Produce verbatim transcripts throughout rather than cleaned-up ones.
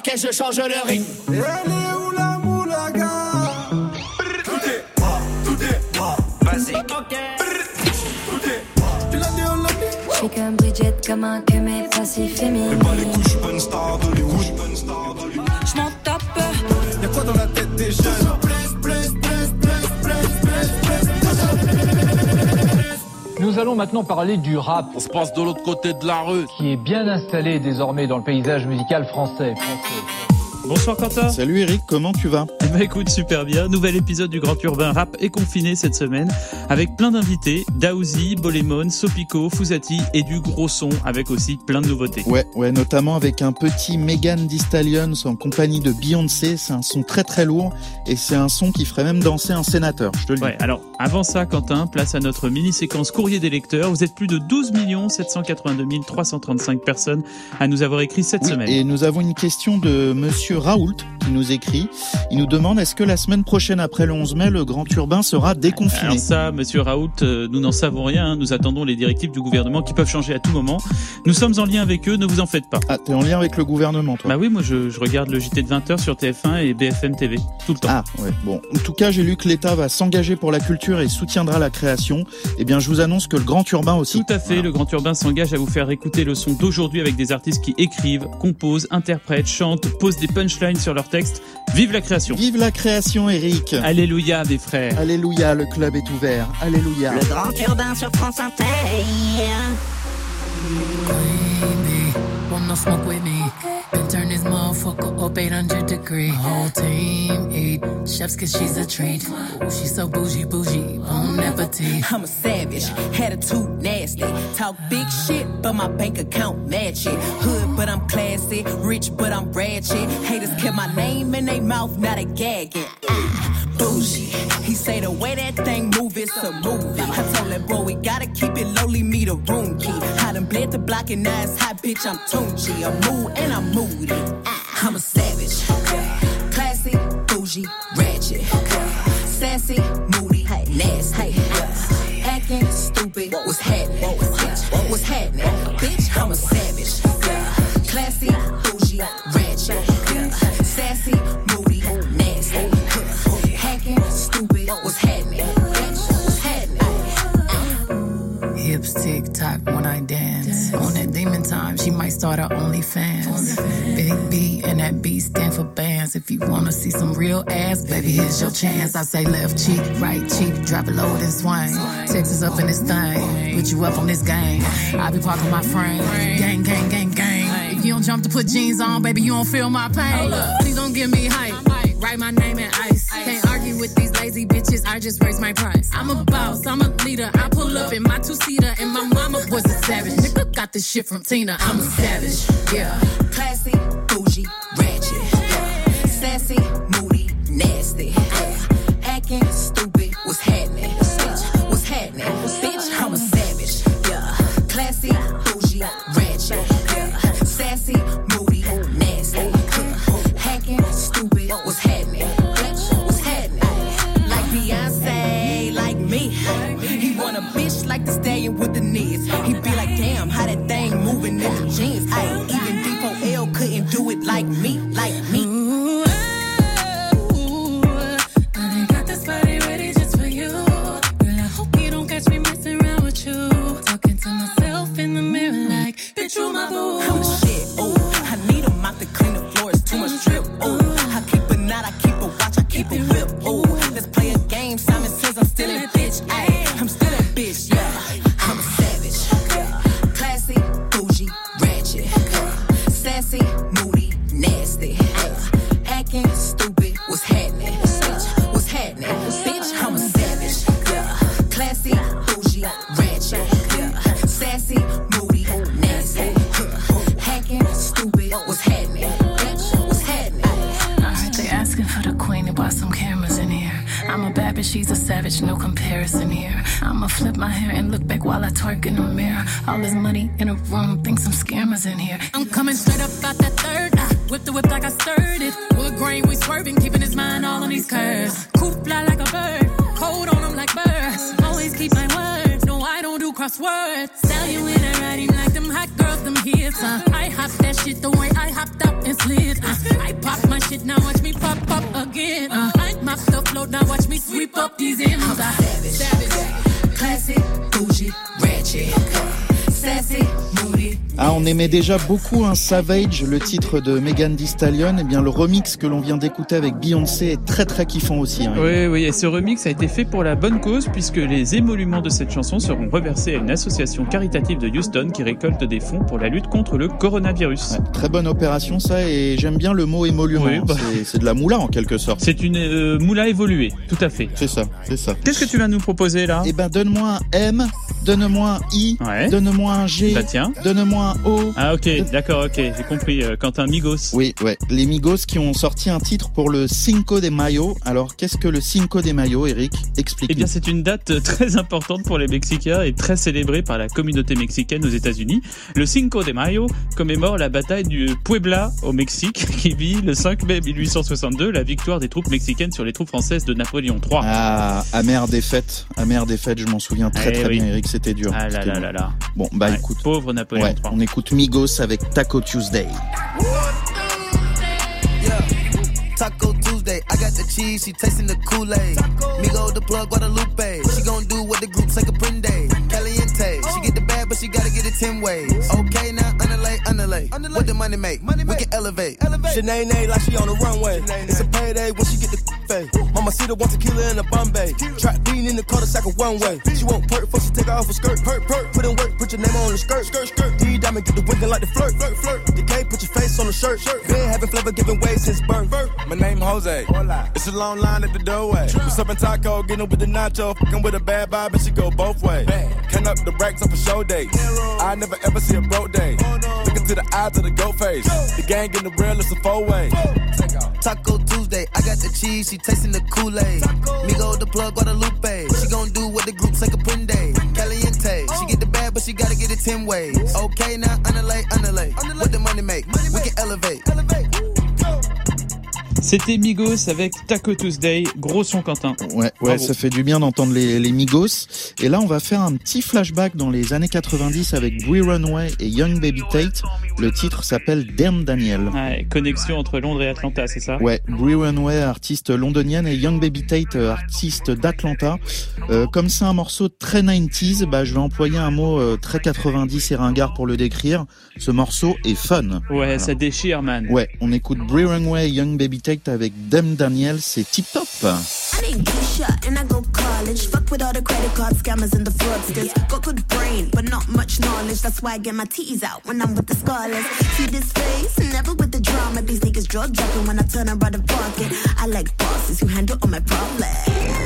parquet, je change le rythme. Elle est où la moulaga? Tout est pas, tout est pas. Vas-y, ok. Tout est pas. Tu l'as dit, on l'a dit. J'suis comme Bridget, comme un camé passif féminin. Mais pas les couilles, j'suis pas une star d'Hollywood. J'm'en tape. Y'a quoi dans la tête des jeunes? Nous allons maintenant parler du rap. On se passe de l'autre côté de la rue. Qui est bien installé désormais dans le paysage musical français. Bonsoir Quentin. Salut Eric, comment tu vas? Eh ben écoute, super bien. Nouvel épisode du Grand Urbain Rap est confiné cette semaine avec plein d'invités. Daouzi, Bolémon, Sopico, Fouzati et du gros son avec aussi plein de nouveautés. Ouais, ouais, notamment avec un petit Megan Thee Stallion en compagnie de Beyoncé. C'est un son très très lourd et c'est un son qui ferait même danser un sénateur, je te le dis. Ouais, alors avant ça Quentin, place à notre mini-séquence courrier des lecteurs. Vous êtes plus de douze millions sept cent quatre-vingt-deux mille trois cent trente-cinq personnes à nous avoir écrit cette oui, semaine. Et nous avons une question de monsieur Raoult qui nous écrit. Il nous demande est-ce que la semaine prochaine après le onze mai, le Grand Urbain sera déconfiné? Alors ça, monsieur Raoult, euh, nous n'en savons rien. Nous attendons les directives du gouvernement qui peuvent changer à tout moment. Nous sommes en lien avec eux, ne vous en faites pas. Ah, t'es en lien avec le gouvernement, toi? Bah oui, moi je, je regarde le J T de vingt heures sur T F un et B F M T V, tout le temps. Ah, ouais, bon. En tout cas, j'ai lu que l'État va s'engager pour la culture et soutiendra la création. Eh bien, je vous annonce que le Grand Urbain aussi. Tout à fait, voilà. Le Grand Urbain s'engage à vous faire écouter le son d'aujourd'hui avec des artistes qui écrivent, composent, interprètent, chantent, posent des punchlines sur leurs textes. Vive la création. Vive la création, Eric. Alléluia, mes frères. Alléluia, le club est ouvert. Alléluia. Le Grand Urbain sur France Inter. Queenie, wanna smoke with me? Then turn this motherfucker up eight hundred degree. Whole team eat chefs cause she's a treat. Ooh, she's so bougie, bougie, bon appetit. I'm a savage, attitude nasty. Talk big shit, but my bank account match it. Hood, but I'm classy. Rich, but I'm ratchet. Haters kept my name in their mouth, now they gagging. Ah, bougie. He say the way that thing move, it's a movie. I told that boy we gotta keep it low, leave me the room key. I done bled the block and now it's hot, bitch, I'm Tunchi. I'm mood and I'm moody. Ah, I'm a savage. Classy, bougie, ratchet. Sassy, moody, nasty. Acting stupid, what's happening? What's happening? Bitch, I'm a savage. Classy, bougie, ratchet. Sassy, moody, nasty. Hacking, stupid, what's happening? What's happening? Hips tick tock when I dance. On that demon time, she might start her OnlyFans. Big B and that B stand for bands. If you wanna see some real ass, baby, here's your chance. I say left cheek, right cheek, drop it low and swing. Texas up in this thing, put you up on this game. I be parking my frame, gang, gang, gang, gang. If you don't jump to put jeans on, baby, you don't feel my pain. Please don't give me hype. Write my name in ice. Can't argue with these lazy bitches, I just raise my price. I'm a boss, I'm a leader. I pull up in my two-seater and my mama was a savage. Nigga got this shit from Tina, I'm a savage. Yeah. Classy, bougie, ratchet. Yeah. Sassy, moody, nasty. Yeah. Acting stupid, what's happening? Bitch, what's happening? Bitch, I'm a savage. Yeah. Classy, bougie, ratchet. Yeah. Sassy, moody, nasty. Yeah. Hacking stupid, what's happening? Bitch, what's happening? Like Beyonce, like me. He want a bitch like the stallion with the knees. He be like, damn, how that thing moving in the jeans. I ain't even D four L couldn't do it like me, like me. Ooh, ooh, I got this body ready just for you. Girl, I hope you don't catch me messing around with you. Talking to myself in the mirror like, bitch, you my boo. I'm the shit, ooh. I need a mop to clean the floor, it's too much drip, ooh. I keep a knot, I keep a watch, I keep a whip, ooh. Let's play a game, Simon says I'm still a bitch, ayy. I'm still a bitch, yeah. I'm a savage. Classy, bougie, ratchet. Sassy, moody, nasty. Acting stupid, what's happening? Bitch, what's happening? Bitch, I'm a savage. Classy, bougie, ratchet. Sassy, moody, nasty. Hacking, stupid, what's happening? Bitch, what's happening? Alright, they asking for the queen and bought some cameras in here. I'm a bad bitch, she's a savage, no comparison here. I'ma flip my hair and look back while I twerk in the mirror. All this money in a room, think some scammers in here. I'm coming straight up out that third. I whip the whip like I stirred it. Wood grain, we swerving, keeping his mind all on these curves. Coop fly like a bird, cold on him like birds. Always keep my word, no I don't do crosswords. Sell you in a riding like them hot girls, them hits. Uh. I hop that shit the way I hopped up and slid. Uh. shit, now watch me pop up again. Uh, my stuff float, now watch me sweep up these M's. I'm savage, savage, classic, bougie, ratchet, sassy, moody. Ah, on aimait déjà beaucoup un Savage, le titre de Megan Thee Stallion. Eh bien, le remix que l'on vient d'écouter avec Beyoncé est très très kiffant aussi. Hein. Oui, oui, et ce remix a été fait pour la bonne cause puisque les émoluments de cette chanson seront reversés à une association caritative de Houston qui récolte des fonds pour la lutte contre le coronavirus. Ouais, très bonne opération ça, et j'aime bien le mot émolument. Oui, bah... c'est, c'est de la moula en quelque sorte. C'est une euh, moula évoluée, tout à fait. C'est ça, c'est ça. Qu'est-ce que tu vas nous proposer là ? Eh ben, donne-moi un M, donne-moi un I, ouais. donne-moi un G, bah, tiens. donne-moi un O. Ah ok, d'accord, ok, j'ai compris. Euh, Quentin, Migos. Oui, ouais, les Migos qui ont sorti un titre pour le Cinco de Mayo. Alors, qu'est-ce que le Cinco de Mayo, Eric ? Explique-nous. Eh bien, c'est une date très importante pour les Mexicains et très célébrée par la communauté mexicaine aux États-Unis. Le Cinco de Mayo commémore la bataille du Puebla au Mexique, qui vit le cinq mai mille huit cent soixante-deux, la victoire des troupes mexicaines sur les troupes françaises de Napoléon trois. Ah, amère défaite, amère défaite, je m'en souviens très eh très oui. bien, Eric, c'était dur. Ah là c'était là là là. Bon, bah ouais, écoute. Pauvre Napoléon ouais, trois. On écoute Migos avec Taco Tuesday. Taco Tuesday, I got the cheese, she tasting the Kool-Aid. Migo the plug, Guadalupe. She gon' do what the group say Caprende. Caliente, she get the bag, but she gotta get it ten ways. Okay, now underlay, underlay. What the money make? Money we can elevate. Shanae like she on the runway. It's a payday when she get the fade. Mama see the one tequila in a Bombay. Trap bean in the cul-de-sac of one way. She won't perk, before she take off her skirt. Perk, perk, put in work, put your name on the skirt. Skirt, skirt. D diamond get the winking like the flirt. Flirt, flirt. The K, put your face on the shirt. Shirt. Been having flavor giving way since birth. My name Jose. It's a long line at the doorway. What's up in Taco? Getting with the nacho. Fucking with a bad vibe and she go both ways. Can up the racks up a show day. I never ever see a broke day. Looking to the eyes of the goat face. The gang getting the real, it's a four way. Taco Tuesday, I got the cheese, she tasting the Kool-Aid. Migo the plug, Guadalupe. She gon' do what the group say Caprende. Caliente, she get the bag, but she gotta get it ten ways. Okay, now underlay, underlay. What the money make? We can elevate. C'était Migos avec Taco Tuesday, gros son Quentin. Ouais, ouais, ça fait du bien d'entendre les, les Migos. Et là, on va faire un petit flashback dans les années quatre-vingt-dix avec Bree Runway et Young Baby Tate. Le titre s'appelle Damn Daniel. Ouais, connexion entre Londres et Atlanta, c'est ça ? Ouais, Bree Runway, artiste londonienne, et Young Baby Tate, artiste d'Atlanta. Euh, comme c'est un morceau très quatre-vingt-dix, bah, je vais employer un mot euh, très quatre-vingt-dix et ringard pour le décrire. Ce morceau est fun. Ouais, voilà. Ça déchire, man. Ouais, on écoute Bree Runway et Young Baby Tate avec Damn Daniel, c'est tip top. I didn't get shot and I go college. Fuck with all the credit card scammers and the fraudsters. Got good brain, but not much knowledge. That's why I get my T's out when I'm with the scholars. See this face, never with the drama. These niggas jaw dropping when I turn around the pocket. I like bosses who handle all my problems.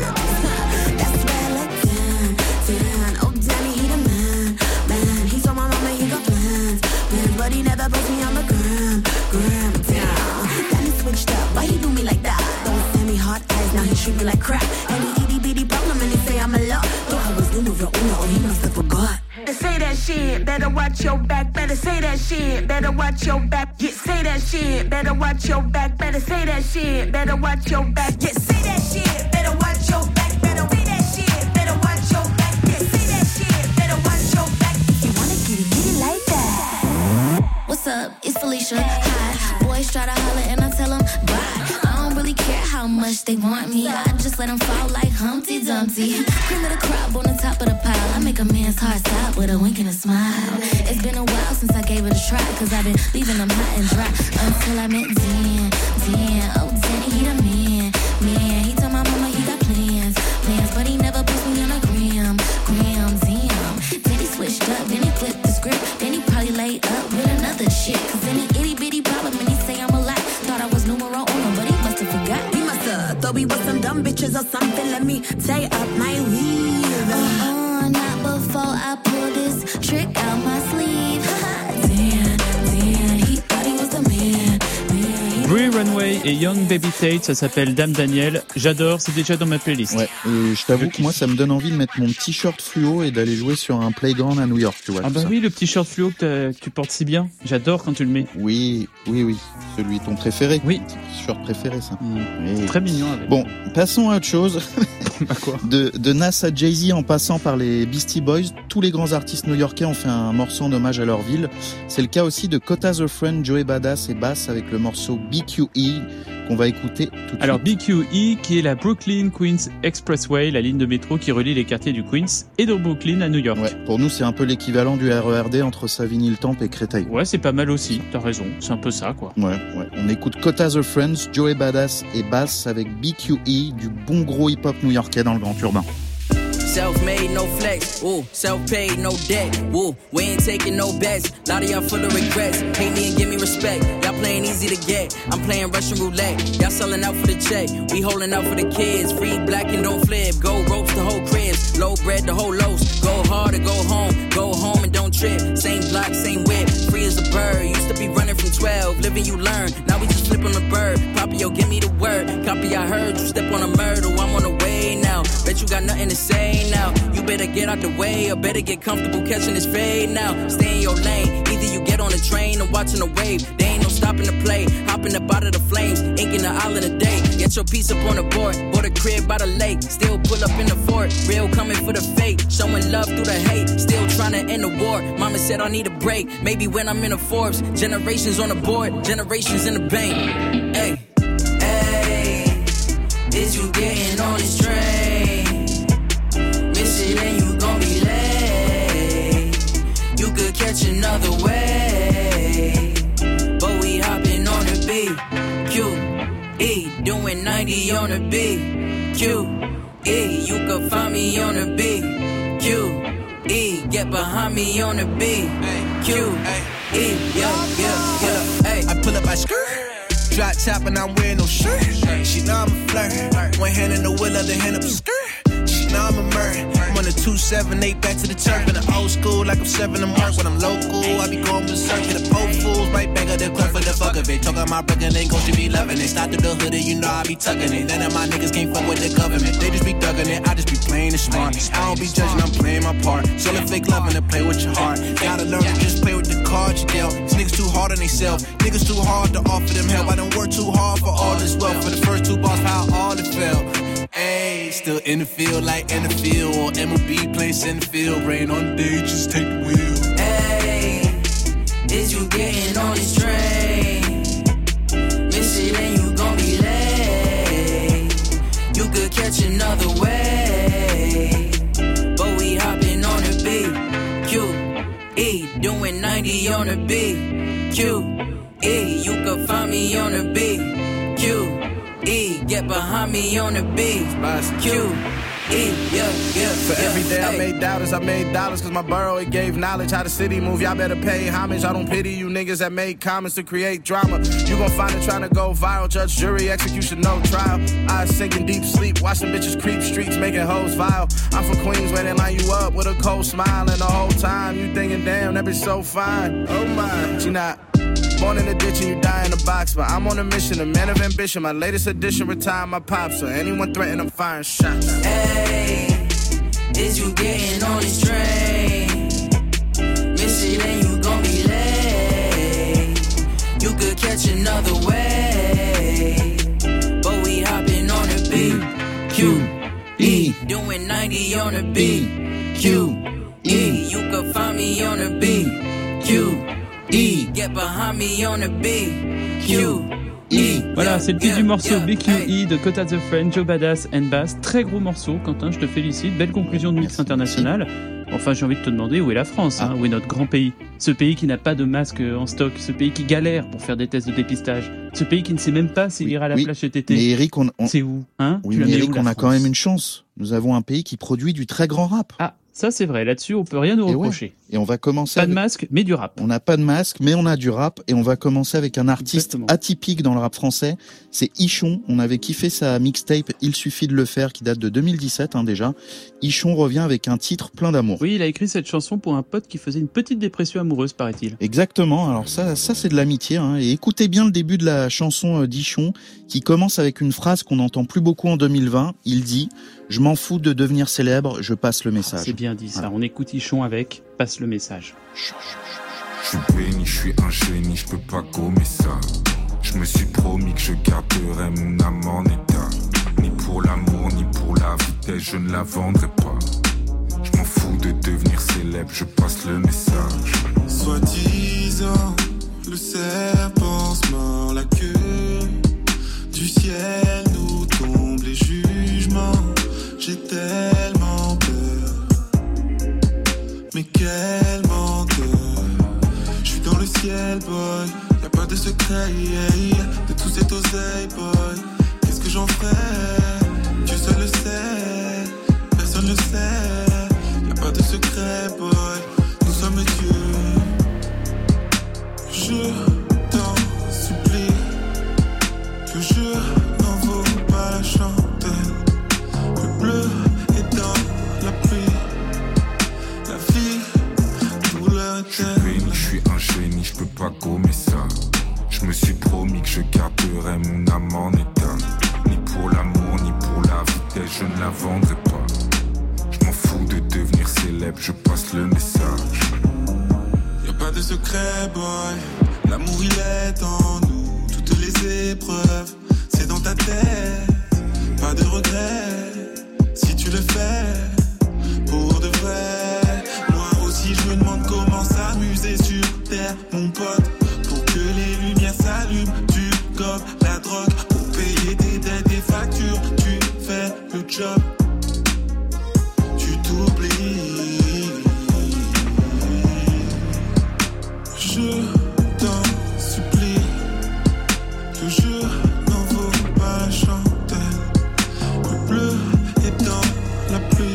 That's why I like Dan, Dan. Oh, Danny, he the man, man. He told my mama he got plans, plans, but he never puts me on the gram, gram, down. Then he switched up, why he do me like that? Don't send me hot eyes, now he treat me like crap. Any itty bitty problem and he say I'm a lot. Thought I was numero uno, he must have forgot. Say that shit, better watch your back. Better say that shit, better watch your back. Yeah, say that shit, better watch your back. Better say that shit, better watch your back. Yeah, say that shit, better watch your back. Better say that shit, better watch your back. Yeah, say that shit, better watch your back. You wanna get it, get it like that. What's up? It's Felicia. Hi. Boys try to holler and I tell them bye. I don't really care how much they want me. I just let them fall like Humpty Dumpty. Cream of the crop on the top of the pile. I make a man's heart stop with a wink and a smile. It's been a while since I gave it a try, cause I've been leaving them hot and dry. Until I met Dan, Dan. Oh, Danny, he the man, man. He told my mama he got plans, plans, but he never puts me on a gram, gram, damn. Then he switched up, then he flipped the script. Then he probably laid up with another shit. Cause any itty bitty problem and he say I'm a lot. Thought I was numero uno, but he must have forgot. He must have thought we was some dumb bitches or something. Let me tie up my weave. Uh-uh, not before I pull this trick out my sleeve. Dan, Dan, he thought he was the man. Bree Runway et Young Baby Tate, ça s'appelle Damn Daniel. J'adore, c'est déjà dans ma playlist. Ouais, et je t'avoue que moi ça me donne envie de mettre mon petit short fluo et d'aller jouer sur un playground à New York, tu vois. Ah bah ça. Oui, le petit short fluo que, que tu portes si bien. J'adore quand tu le mets. Oui, oui, oui. Celui ton préféré. Oui. Petit short préféré, ça. Mmh. Et... Très mignon avec. Bon, passons à autre chose. Bah quoi de, de Nas à Jay-Z en passant par les Beastie Boys, tous les grands artistes new-yorkais ont fait un morceau en hommage à leur ville. C'est le cas aussi de Kota the Friend, Joey Badass et Bass avec le morceau B Q E. qu'on va écouter tout de Alors suite. B Q E, qui est la Brooklyn Queens Expressway, la ligne de métro qui relie les quartiers du Queens et de Brooklyn à New York. Ouais, pour nous, c'est un peu l'équivalent du R E R D entre Savigny le Temple et Créteil. Ouais, c'est pas mal aussi, t'as raison, c'est un peu ça, quoi. Ouais, ouais. On écoute Kota the Friends, Joey Badass et Bass avec B Q E, du bon gros hip-hop new-yorkais dans le Grand Urbain. Self-made, no flex, ooh, self-paid, no debt, ooh, we ain't taking no bets, lot of y'all full of regrets, hate me and give me respect, y'all playing easy to get, I'm playing Russian roulette, y'all selling out for the check, we holding out for the kids, free black and don't flip, go ropes the whole cribs, low bread the whole loaves, go hard or go home, go home and don't trip, same block, same whip, free as a bird, used to be running from twelve, living you learn, now we just flip on the bird, Poppy, yo, give me the word, copy I heard, you step on a murder, I'm on the way now, bet you got nothing to say now, you better get out the way or better get comfortable catching this fade now, stay in your lane, either you get on the train or watching the wave, there ain't no stopping the play, hopping up out of the flames, inking the island a day, get your piece up on the board, bought a crib by the lake, still pull up in the fort, real coming for the fake, showing love through the hate, still trying to end the war, mama said I need a break, maybe when I'm in a Forbes, generations on the board, generations in the bank, hey, hey, is you getting on this train? And you gon' be late. You could catch another way, but we hopping on the B Q E, doing ninety on the B Q E. You could find me on the B Q E, get behind me on the B Q E. Yeah, yeah, yeah. Hey, I pull up my skirt. Drop top and I'm wearing no shirt. She know I'm a flirt. One hand in the wheel, other hand up the skirt. She know I'm a murder. I'm on the two seven eight back to the turf. In the old school like I'm seven to mark. When I'm local, I be going berserk. Get the post fools right back at the club for the fuck of it. Talk about my brooklyn ain't gon' she be loving it. Start through the hood and you know I be tucking it. None of my niggas can't fuck with the government. They just be thugging it. I just be playing it smart. I don't be judging, I'm playing my part. Selling fake love and play with your heart. Gotta learn to just play with the cards you dealt. These niggas too hard on themselves. Niggas too hard to offer them help. I don't work too hard for all this wealth. For the first two bars, how all it felt. Ayy, still in the field like in the field. Or M L B place in the field. Rain on day, just take the wheel. Ayy, is you getting on this train? Miss it and you gon' be late. You could catch another way, but we hopping on the B Q E, doing ninety on the B Q E. You could find me on the B Q E, get behind me on the B Q E, yeah, yeah. For yeah, every day I made dollars, I made dollars, cause my borough, it gave knowledge how the city move. Y'all better pay homage. I don't pity you niggas that made comments to create drama. You gon' find it trying to go viral. Judge, jury, execution, no trial. I sink in deep sleep, watching bitches creep streets, making hoes vile. I'm from Queens, where they line you up with a cold smile. And the whole time you thinking, damn, that bitch so fine. Oh my, she not born in the ditch and you die in the box. But I'm on a mission, a man of ambition. My latest edition, retire my pops. So anyone threaten, I'm firing shots. Hey, is you getting on this train? Miss it and you gon' be late. You could catch another way, but we hopping on the B Q E, doing ninety on the B Q E. You could find me on the B Q E, get behind me on the B Q E. Voilà, c'est le titre du morceau B Q E de Kota the Friends, Joe Badass and Bass. Très gros morceau, Quentin, je te félicite. Belle conclusion de mix international. Enfin, j'ai envie de te demander où est la France, hein, où est notre grand pays. Ce pays qui n'a pas de masque en stock, ce pays qui galère pour faire des tests de dépistage, ce pays qui ne sait même pas s'il oui, ira à la oui, plage cet été. Mais Eric, on, on... c'est où, hein? Oui, mais Eric, où, on a France quand même une chance. Nous avons un pays qui produit du très grand rap. Ah. Ça, c'est vrai. Là-dessus, on peut rien nous reprocher. Et, ouais. et on va commencer. Pas avec... de masque, mais du rap. On n'a pas de masque, mais on a du rap. Et on va commencer avec un artiste Exactement. atypique dans le rap français. C'est Ichon. On avait kiffé sa mixtape Il suffit de le faire, qui date de deux mille dix-sept, hein, déjà. Ichon revient avec un titre plein d'amour. Oui, il a écrit cette chanson pour un pote qui faisait une petite dépression amoureuse, paraît-il. Exactement. Alors ça, ça c'est de l'amitié, hein. Et écoutez bien le début de la chanson d'Ichon, qui commence avec une phrase qu'on n'entend plus beaucoup en deux mille vingt. Il dit: je m'en fous de devenir célèbre, je passe le message. C'est bien dit ça. Voilà. On écoute Ichon avec Passe le message. Je suis béni, je suis un génie, je peux pas gommer ça. Je me suis promis que je garderai mon âme en état. Ni pour l'amour, ni pour la vitesse, je ne la vendrai pas. Je m'en fous de devenir célèbre, je passe le message. Soi-disant, le serpent se mord la queue. Du yeah, de tous ces oseilles, boy. Qu'est-ce que j'en ferais? Dieu seul le sait, personne le sait. Y'a pas de secret, boy. Nous sommes Dieu. Je t'en supplie, que je n'en vaux pas la chandelle. Le bleu est dans la pluie, la vie, douleur éternelle. Je suis un génie, je peux pas gommer ça. Je me suis promis que je garderai mon âme en état. Ni pour l'amour, ni pour la vitesse, je ne la vendrai pas. Je m'en fous de devenir célèbre, je passe le message. Y'a pas de secret, boy. L'amour il est en nous. Toutes les épreuves, c'est dans ta tête. Pas de regret, si tu le fais pour de vrai. Moi aussi je me demande comment s'amuser sur terre, mon pote. Pour que les lumières s'allument, tu gobes la drogue. Pour payer tes dettes, tes factures, tu fais le job. Tu t'oublies. Je t'en supplie, que je n'en vaux pas la chandelle. Le bleu est dans la pluie,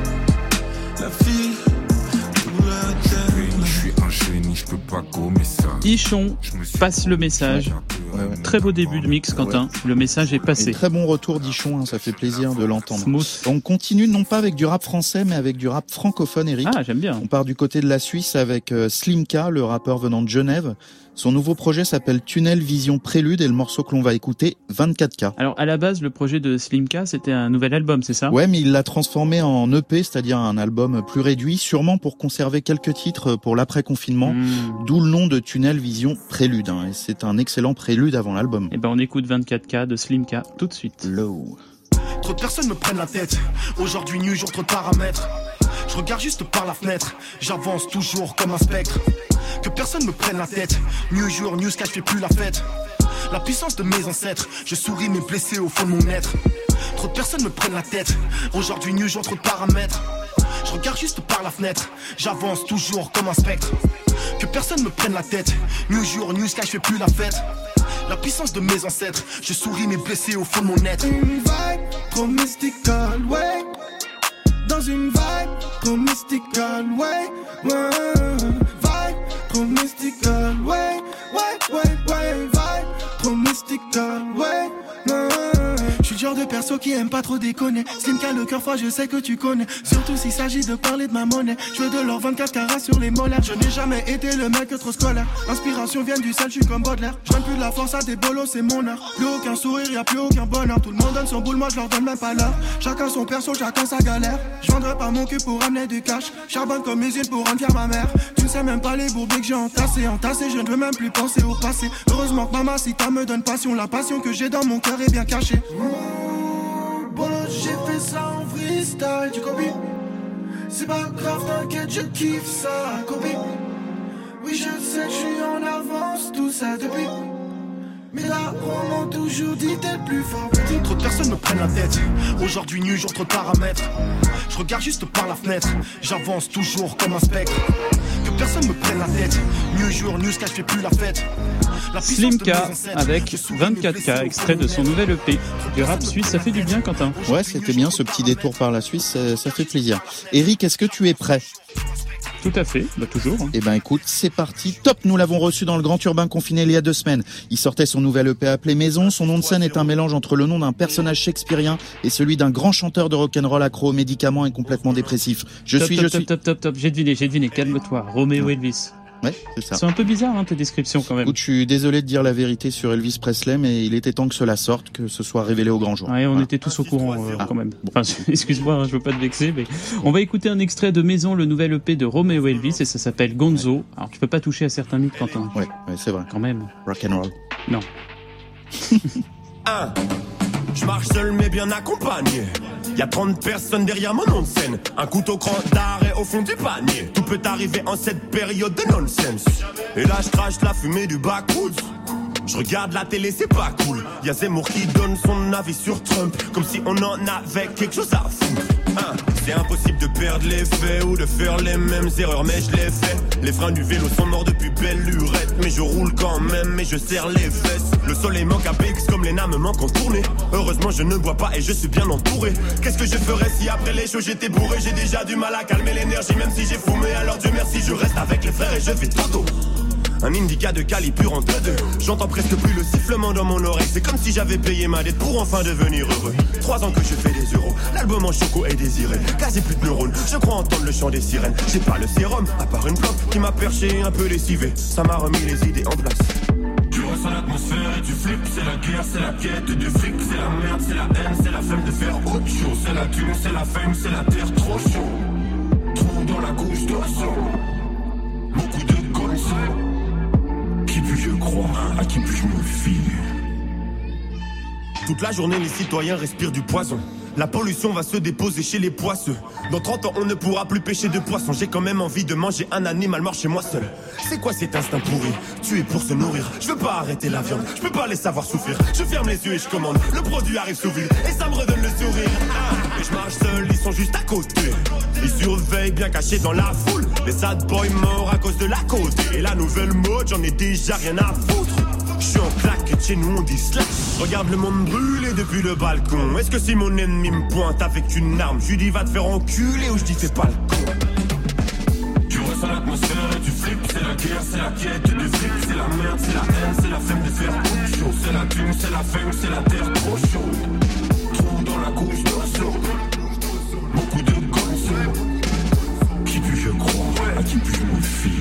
la vie, douleur éternelle. Je suis un génie, je peux pas gommer ça. Ichon passe le message. Ouais, ouais. Très beau début de mix, Quentin. Ouais. Le message est passé. Et très bon retour d'Ichon, hein, ça fait plaisir de l'entendre. Smooth. On continue non pas avec du rap français, mais avec du rap francophone, Eric. Ah, j'aime bien. On part du côté de la Suisse avec euh, Slimka, le rappeur venant de Genève. Son nouveau projet s'appelle Tunnel Vision Prélude et le morceau que l'on va écouter, vingt-quatre K. Alors, à la base, le projet de Slimka, c'était un nouvel album, c'est ça? Ouais, mais il l'a transformé en E P, c'est-à-dire un album plus réduit, sûrement pour conserver quelques titres pour l'après-confinement, mmh. D'où le nom de Tunnel Vision Prélude. Hein, et c'est un excellent prélude avant l'album. Et ben, on écoute vingt-quatre K de Slimka tout de suite. Low. Trop de personnes me prennent la tête. Aujourd'hui, nu jour, trop de paramètres. Je regarde juste par la fenêtre. J'avance toujours comme un spectre. Que personne me prenne la tête. New jour, news, je fais plus la fête. La puissance de mes ancêtres. Je souris mais blessé au fond de mon être. Trop de personnes me prennent la tête. Aujourd'hui, nu jour, trop de paramètres. Je regarde juste par la fenêtre. J'avance toujours comme un spectre. Que personne me prenne la tête. New jour, news, je fais plus la fête. La puissance de mes ancêtres. Je souris mais blessé au fond de mon être. Une vibe trop mystical, ouais. Dans une vibe trop mystical, ouais. Ouais. Vibe trop mystical, ouais. Ouais, ouais, ouais. Vibe trop mystical, ouais. Ouais. Je suis le genre de perso qui aime pas trop déconner. Slimka le cœur froid, je sais que tu connais. Surtout s'il s'agit de parler de ma monnaie. Je veux de l'or vingt-quatre carats sur les molaires. Je n'ai jamais été le mec trop scolaire. L'inspiration vient du sel, je suis comme Baudelaire. Je donne plus de la force à des bolos, c'est mon heure. Plus aucun sourire, y'a plus aucun bonheur. Tout le monde donne son boule, moi je leur donne même pas l'heure. Chacun son perso, chacun sa galère. Je vendrai pas mon cul pour amener du cash. Charbonne comme usine pour rendre fière ma mère. Tu ne sais même pas les bourbiers que j'ai entassés. Entassés, je ne veux même plus penser au passé. Heureusement que maman, si t'as me donne passion. La passion que j'ai dans mon cœur est bien cachée. Bolo, j'ai fait ça en freestyle, tu copies? C'est pas grave, t'inquiète, je kiffe ça, copie. Oui, je sais que je suis en avance, tout ça depuis. Mais là, on m'a toujours dit t'es le plus fort. Trop de personnes me prennent la tête. Aujourd'hui, nu jour, trop de paramètres. Je regarde juste par la fenêtre. J'avance toujours comme un spectre. Que personne me prenne la tête. New jour, news, je fais plus la fête. La Slimka avec vingt-quatre K, extrait de son nouvel E P. Du rap suisse, ça fait du bien, Quentin. Ouais, c'était bien ce petit détour par la Suisse, ça, ça fait plaisir. Eric, est-ce que tu es prêt? Tout à fait, bah toujours. Hein. Eh ben écoute, c'est parti, top, nous l'avons reçu dans le Grand Urbain Confiné il y a deux semaines. Il sortait son nouvel E P appelé Maison, son nom de scène est un mélange entre le nom d'un personnage shakespearien et celui d'un grand chanteur de rock'n'roll accro aux médicaments et complètement dépressif. Je top, suis, top, je top, suis... Top, top, top, j'ai deviné, j'ai deviné, calme-toi, Roméo Elvis. Ouais, c'est ça. C'est un peu bizarre, hein, tes descriptions quand même. Écoute, je suis désolé de dire la vérité sur Elvis Presley, mais il était temps que cela sorte, que ce soit révélé au grand jour. Ouais, on voilà. était tous au courant euh, ah, quand même. Bon. Enfin, excuse-moi, hein, je veux pas te vexer, mais on va écouter un extrait de Maison, le nouvel E P de Roméo Elvis, et ça s'appelle Gonzo. Alors, tu peux pas toucher à certains mythes, Quentin. Ouais, ouais, c'est vrai. Quand même. Rock'n'roll. Non. Un. Je marche seul mais bien accompagné. Y'a trente personnes derrière mon nom de scène. Un couteau cran d'arrêt au fond du panier. Tout peut arriver en cette période de nonsense. Et là je crache la fumée du backwoods. Je regarde la télé, c'est pas cool. Y'a Zemmour qui donne son avis sur Trump, comme si on en avait quelque chose à foutre. Hein, C'est impossible de perdre l'effet ou de faire les mêmes erreurs, mais je les fais. Les freins du vélo sont morts depuis belle lurette, mais je roule quand même et je serre les fesses. Le soleil manque à B X comme les nains me manquent en tournée. Heureusement je ne bois pas et je suis bien entouré. Qu'est-ce que je ferais si après les shows j'étais bourré? J'ai déjà du mal à calmer l'énergie même si j'ai fumé. Alors Dieu merci je reste avec les frères et je fais dodo. Un indica de calibre en deux deux. J'entends presque plus le sifflement dans mon oreille. C'est comme si j'avais payé ma dette pour enfin devenir heureux. Trois ans que je fais des euros. L'album en choco est désiré. Quasi plus de neurones. Je crois entendre le chant des sirènes. J'ai pas le sérum, à part une plante qui m'a perché un peu lessivé. Ça m'a remis les idées en place. Tu ressens l'atmosphère et tu flippes. C'est la guerre, c'est la quête du fric. C'est la merde, c'est la haine, c'est la flemme de faire autre chose. C'est la thune, c'est la fame, c'est la terre trop chaud. Trou dans la couche d'oiseau. Beaucoup de console. Qui puis je crois, à qui puis je me fie? Toute la journée, les citoyens respirent du poison. La pollution va se déposer chez les poisseux. Dans trente ans, on ne pourra plus pêcher de poissons. J'ai quand même envie de manger un animal mort chez moi seul. C'est quoi cet instinct pourri? Tuer pour se nourrir. Je veux pas arrêter la viande, je peux pas les savoir souffrir. Je ferme les yeux et je commande. Le produit arrive sous vide et ça me redonne le sourire. Ah, et je marche seul, ils sont juste à côté. Ils surveillent bien cachés dans la foule. Les sad boys morts à cause de la côte. Et la nouvelle mode, j'en ai déjà rien à foutre. Je suis en claque, chez nous on dit slack. Regarde le monde brûler depuis le balcon. Est-ce que si mon ennemi me pointe avec une arme, je lui dis va te faire enculer ou je dis fais pas le con? Tu ressens l'atmosphère et tu flippes. C'est la guerre, c'est la quête du fric. C'est la merde, c'est la haine, c'est la flemme de faire autre chose. C'est la thune, c'est la fame, c'est la terre trop chaude. Trou dans la couche d'oiseau. Beaucoup de console. Qui puis je croire, à qui puis je me fie?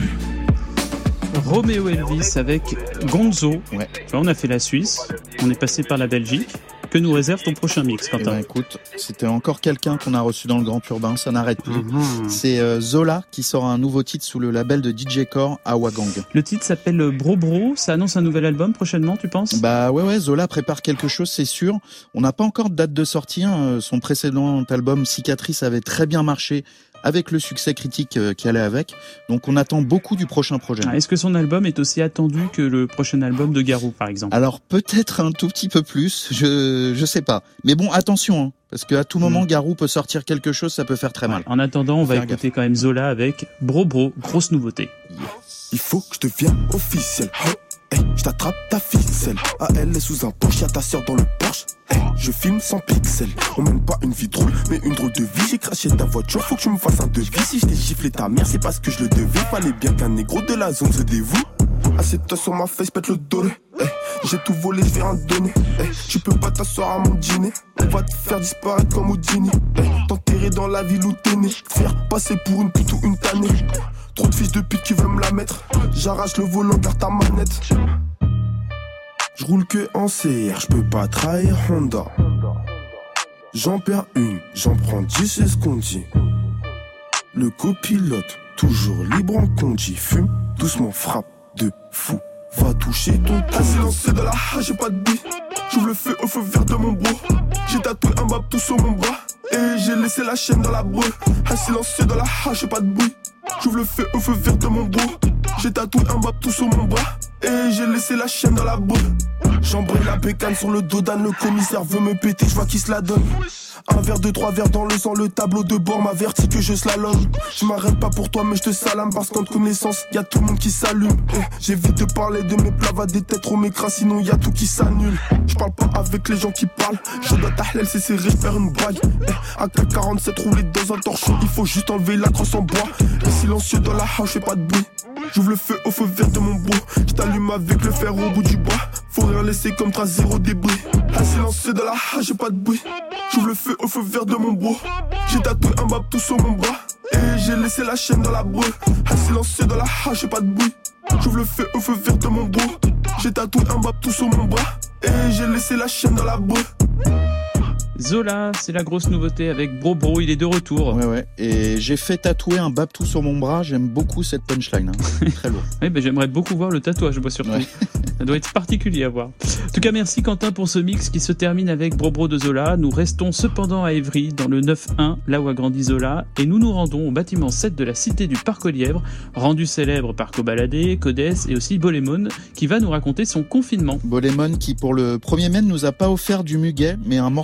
Roméo Elvis avec Gonzo. Ouais. On a fait la Suisse, on est passé par la Belgique. Que nous réserve ton prochain mix, Quentin? Eh ben, écoute, c'était encore quelqu'un qu'on a reçu dans le Grand Urbain, ça n'arrête plus. Mmh. C'est euh, Zola qui sort un nouveau titre sous le label de D J Core, Awagang. Le titre s'appelle Bro Bro, ça annonce un nouvel album prochainement, tu penses? Bah ouais, ouais, Zola prépare quelque chose, c'est sûr. On n'a pas encore de date de sortie, hein. Son précédent album, Cicatrice, avait très bien marché, avec le succès critique euh, qui allait avec. Donc on attend beaucoup du prochain projet. Ah, est-ce que son album est aussi attendu que le prochain album de Garou, par exemple? Alors peut-être un tout petit peu plus, je je sais pas. Mais bon, attention, hein, parce qu'à tout moment, mmh. Garou peut sortir quelque chose, ça peut faire très mal. En attendant, on va écouter gaffe. Quand même Zola avec Bro Bro, grosse nouveauté. Il faut que je devienne officiel. Oh. Hey, je t'attrape ta ficelle. Ah, elle est sous un Porsche, y'a ta sœur dans le Porsche. Hey, je filme sans pixels. On mène pas une vie drôle, mais une drôle de vie. J'ai craché ta voiture, faut que tu me fasses un devis. Si je t'ai giflé ta mère, c'est parce que je le devais. Fallait bien qu'un négro de la zone se dévoue. Assieds-toi sur ma face, pète le dos. Hey, j'ai tout volé, je vais rien donner. Hey, tu peux pas t'asseoir à mon dîner. On va te faire disparaître comme Houdini. Hey, t'enterrer dans la ville où t'es né. Faire passer pour une pute ou une tannée. Trop de fils de pute qui veulent me la mettre. J'arrache le volant, garde ta manette. Je roule que en C R, je peux pas trahir Honda. J'en perds une, j'en prends dix, c'est ce qu'on dit. Le copilote, toujours libre en conduit. Fume, doucement, frappe de fou. Va toucher ton tas. Silencieux de la hache, j'ai pas de billes. J'ouvre le feu au feu vert de mon bro. J'ai tatoué un bab tout sur mon bras. Et j'ai laissé la chaîne dans la breu. Un silencieux de la hache, j'ai pas de bruit. J'ouvre le feu au feu vert de mon bro. J'ai tatoué un bab tout sur mon bras. Et j'ai laissé la chaîne dans la breu. J'embraye la bécane sur le dos d'âne. Le commissaire veut me péter, je vois qui se la donne. Un verre de trois verres dans le sang. Le tableau de bord m'avertit que je slalom. Je m'arrête pas pour toi mais je te salame. Parce qu'en connaissance y'a tout le monde qui s'allume. eh, J'évite de parler de mes plats. Va des têtes trop m'écras sinon y'a tout qui s'annule. Je parle pas avec les gens qui parlent. Je dois tahlel c'est serré, faire une braille. eh, A K quarante-sept roulé dans un torchon. Il faut juste enlever la crosse en bois. Et silencieux dans la house, j'ai pas de bruit. J'ouvre le feu au feu vert de mon bro. J't'allume avec le fer au bout du bois. Faut rien laisser comme trace, zéro débris. Un silencieux dans la hache, j'ai pas de bruit. J'ouvre le feu au feu vert de mon bro. J'ai tatoué un bab tout sur mon bras. Et j'ai laissé la chaîne dans la breu. Un silencieux dans la hache, j'ai pas de bruit. J'ouvre le feu au feu vert de mon bro. J'ai tatoué un bab tout sur mon bras. Et j'ai laissé la chaîne dans la breu. Zola, c'est la grosse nouveauté avec Bro Bro, il est de retour. Ouais, ouais. Et j'ai fait tatouer un babtou sur mon bras. J'aime beaucoup cette punchline. Hein. Très lourd. Oui, ben j'aimerais beaucoup voir le tatouage, moi surtout. Ouais. Ça doit être particulier à voir. En tout cas, merci Quentin pour ce mix qui se termine avec Bro Bro de Zola. Nous restons cependant à Évry, dans le neuf un, là où a grandi Zola. Et nous nous rendons au bâtiment sept de la cité du Parc aux Lièvres, rendu célèbre par Cobaladé, Codès et aussi Bolémon, qui va nous raconter son confinement. Bolémon qui, pour le premier mai, ne nous a pas offert du muguet, mais un morceau en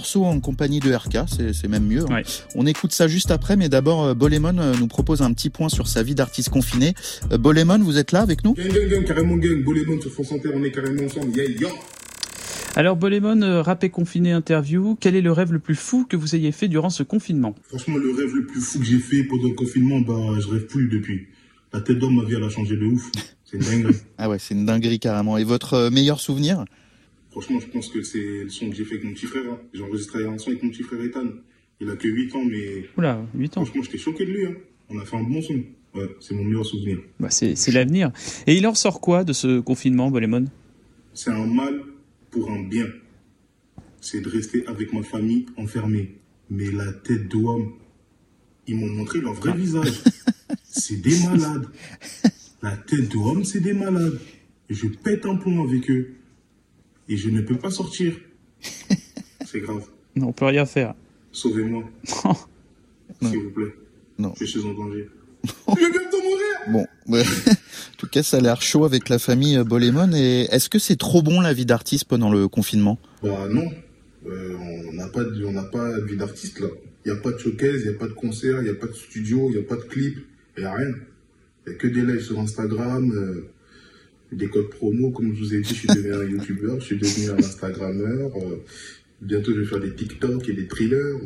compagnie de R K, c'est, c'est même mieux. Hein. Ouais. On écoute ça juste après, mais d'abord, euh, Bolémon euh, nous propose un petit point sur sa vie d'artiste confiné. Euh, Bolémon, vous êtes là avec nous ? Gang, gang, gang, carrément gang. Bolémon sur France Inter, on est carrément ensemble. Yeah, yeah. Alors Bolémon, euh, rap et confiné interview, quel est le rêve le plus fou que vous ayez fait durant ce confinement ? Franchement, le rêve le plus fou que j'ai fait pendant le confinement, bah, je rêve plus depuis. La tête d'homme, ma vie, elle a changé de ouf. C'est une dinguerie. Ah ouais, c'est une dinguerie carrément. Et votre euh, meilleur souvenir ? Franchement, je pense que c'est le son que j'ai fait avec mon petit frère. Hein. J'ai enregistré un son avec mon petit frère Ethan. Il a que huit ans, mais... Oula, huit ans. Franchement, j'étais choqué de lui. Hein. On a fait un bon son. Ouais, c'est mon meilleur souvenir. Bah, c'est, c'est l'avenir. Et il en sort quoi de ce confinement, Bolémon ? C'est un mal pour un bien. C'est de rester avec ma famille enfermée. Mais la tête d'homme, ils m'ont montré leur vrai visage. C'est des malades. La tête d'homme, c'est des malades. Et je pète un plomb avec eux. Et je ne peux pas sortir. C'est grave. Non, on peut rien faire. Sauvez-moi. S'il vous plaît. Non. Je suis en danger. Je vais bientôt mourir. Bon, ouais. En tout cas, ça a l'air chaud avec la famille Bolémon. Et est-ce que c'est trop bon la vie d'artiste pendant le confinement ? Bah non. Euh, on n'a pas, de, on n'a pas de vie d'artiste là. Il n'y a pas de showcase, il n'y a pas de concert, il n'y a pas de studio, il n'y a pas de clip, il n'y a rien. Il n'y a que des lives sur Instagram, euh, des codes promo. Comme je vous ai dit, je suis devenu un youtubeur, je suis devenu un Instagrammeur. Euh, bientôt, je vais faire des TikTok et des thrillers.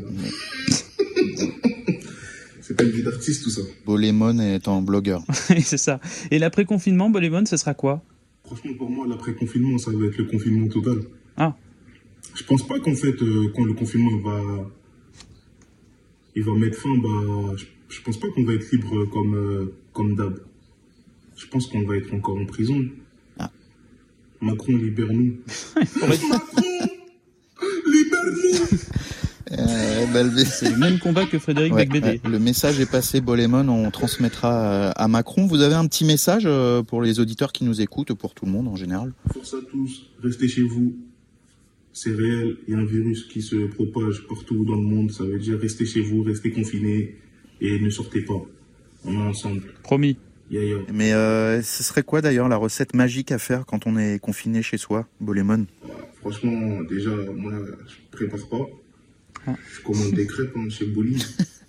C'est pas une vie d'artiste tout ça. Bolémon est en blogueur. C'est ça. Et l'après-confinement, Bolémon, ce sera quoi ? Franchement, pour moi, l'après-confinement, ça va être le confinement total. Ah. Je pense pas qu'en fait, euh, quand le confinement il va, il va mettre fin, bah, je, je pense pas qu'on va être libre comme, euh, comme d'hab. Je pense qu'on va être encore en prison. Ah. Macron, libère-nous. Macron, libère-nous. Euh, bah, le... C'est le même combat que Frédéric ouais, Becbédé. Ouais. Le message est passé, Bolémon, on transmettra à Macron. Vous avez un petit message pour les auditeurs qui nous écoutent, pour tout le monde en général ? Force à tous, restez chez vous. C'est réel, il y a un virus qui se propage partout dans le monde. Ça veut dire restez chez vous, restez confinés et ne sortez pas. On est ensemble. Promis. Yeah, yeah. Mais euh, ce serait quoi d'ailleurs la recette magique à faire quand on est confiné chez soi, Bolémon ? Bah, franchement, déjà, moi, je prépare pas. Ah. Je commande des crêpes hein, chez Boulis.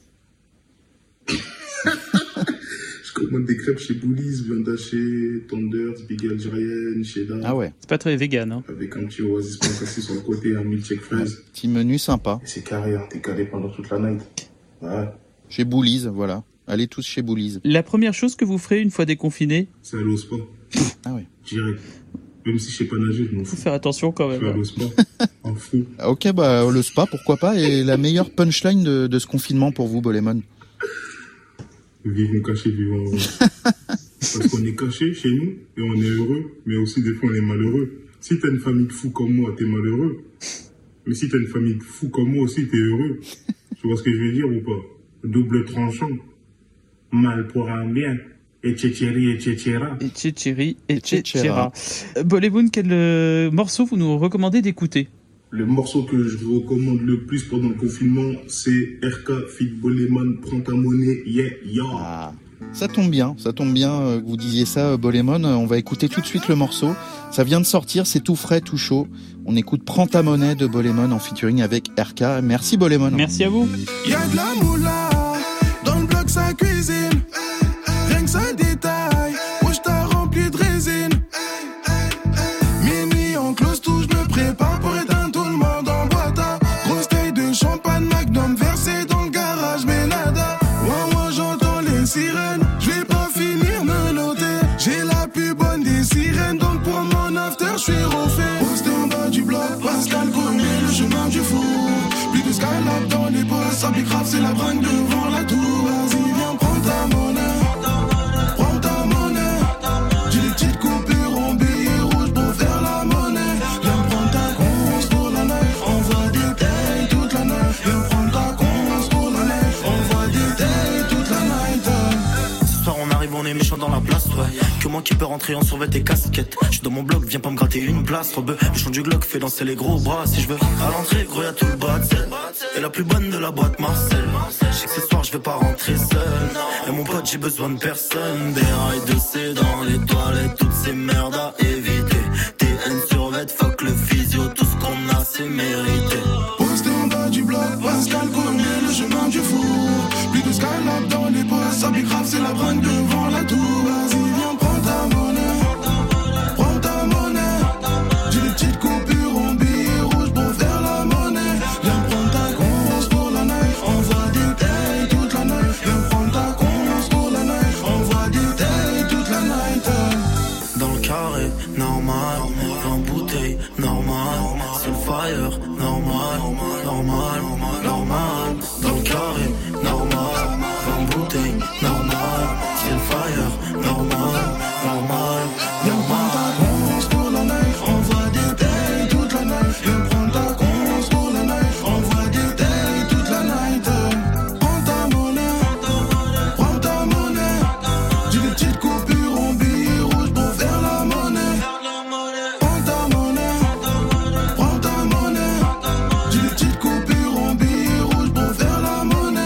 Je commande des crêpes chez Boulis, viande hachée, tenders, big algérienne, cheddar. Ah ouais. C'est pas très vegan, hein. Avec un petit oasis concassé sur le côté, un milkshake fraise. Ouais, petit menu sympa. Et c'est carré, hein, t'es calé pendant toute la night. Ouais. Chez Boulis, voilà. Allez tous chez Boulis. La première chose que vous ferez une fois déconfiné ? C'est aller au spa. Ah ouais. Direct. Même si je sais pas nager, je m'en fous. Faut faire attention quand même. Je vais aller au spa. En fou. Ok, bah le spa, pourquoi pas. Et la meilleure punchline de, de ce confinement pour vous, Bolémon ? Vivons cachés, vivons heureux. Parce qu'on est cachés chez nous et on est heureux, mais aussi des fois on est malheureux. Si t'as une famille de fous comme moi, t'es malheureux. Mais si t'as une famille de fous comme moi aussi, t'es heureux. Tu vois ce que je veux dire ou pas ? Double tranchant. Mal pour un bien. Et tchétchéri et tchétchéra. Et tchétchéri et tchétchéra. Bolémon, quel euh, morceau vous nous recommandez d'écouter ? Le morceau que je vous recommande le plus pendant le confinement, c'est R K feat. Bolémon, prends ta monnaie, yeah, yeah. Ah, ça tombe bien, ça tombe bien euh, que vous disiez ça, Bolémon. On va écouter tout de suite le morceau. Ça vient de sortir, c'est tout frais, tout chaud. On écoute Prends ta monnaie de Bolémon en featuring avec R K. Merci Bolémon. Merci à vous. Y'a de la moula dans le bloc, sa cuisine. Rien que ça détaille, où je t'ai rempli de résine. Minuit en close tout, je me prépare pour éteindre tout le monde en boîte à grosse taille de champagne Magnum versé dans le garage, mais nada. Ouais, moi j'entends les sirènes, je vais pas finir me noter. J'ai la plus bonne des sirènes, donc pour mon after, je suis refait. Posté en bas du bloc, Pascal connaît le chemin du four. Plus de Skylab dans les bosses, ça pique grave, c'est la bringue devant la tour. Vas-y, viens prendre ta monnaie. On est méchant dans la place, ouais. Que moi qui peux rentrer en survêt et casquette. Je suis dans mon bloc, viens pas me gratter une place. Rebeu, le chant du Glock fait danser les gros bras. Si je veux, à l'entrée, gros y'a tout le bas de selle. Et la plus bonne de la boîte Marcel. Je sais que ce soir je vais pas rentrer seul. Et mon pote, j'ai besoin de personne. Des rails de C dans les toilettes, toutes ces merdes à éviter. T N survêt, fuck le physio, tout ce qu'on a c'est mérité. Posté en bas du fire. Normal, normal, normal. Dans le carré, normal. vingt bouteilles, normal. C'est le fire, normal, normal, normal. Pour la night, on voit des days toute la night. Viens prendre ta conce pour la night, on voit des days toute la night. Prends ta monnaie, prends ta monnaie. J'ai des petites coupures en billets rouges pour faire la monnaie. Prends ta monnaie, prends ta monnaie. J'ai des petites coupures en billets rouges pour faire la monnaie.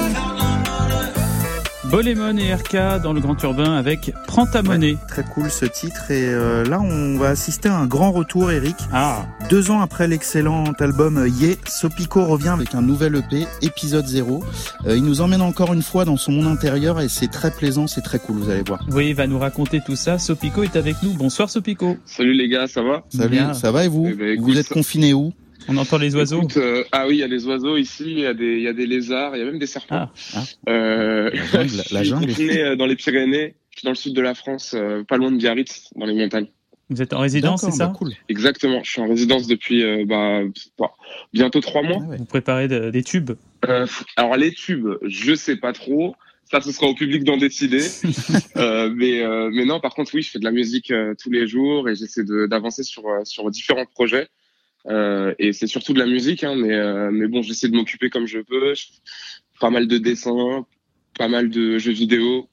Bolémon et R K dans le Grand Urbain avec Prends ta monnaie. Ouais, très cool ce titre. Et euh, là, on va assister à un grand retour, Eric. Ah. Deux ans après l'excellent album Yeah, Sopico revient avec un nouvel E P, épisode zéro. Euh, il nous emmène encore une fois dans son monde intérieur et c'est très plaisant, c'est très cool, vous allez voir. Oui, il va nous raconter tout ça. Sopico est avec nous. Bonsoir Sopico. Salut les gars, ça va? Salut, Bien. ça va et vous? Eh ben, écoute, Vous êtes confinés où? On entend les oiseaux. Écoute, euh, ah oui, il y a des oiseaux ici, il y a des, il y a des lézards, il y a même des serpents. Ah, ah. Euh, La jungle, je la suis jungle. confiné dans les Pyrénées, je suis dans le sud de la France, euh, pas loin de Biarritz, dans les montagnes. Vous êtes en résidence, c'est D'accord, ça? bah cool. Exactement, je suis en résidence depuis euh, bah, bah, bientôt trois mois. Ah ouais. Vous préparez de- des tubes. Euh, alors les tubes, je sais pas trop. Ça, ce sera au public d'en décider. euh, mais, euh, mais non, par contre, oui, je fais de la musique euh, tous les jours et j'essaie de- d'avancer sur, euh, sur différents projets. Euh, et c'est surtout de la musique, hein, mais, euh, mais bon, j'essaie de m'occuper comme je peux. Je- Pas mal de dessins, pas mal de jeux vidéo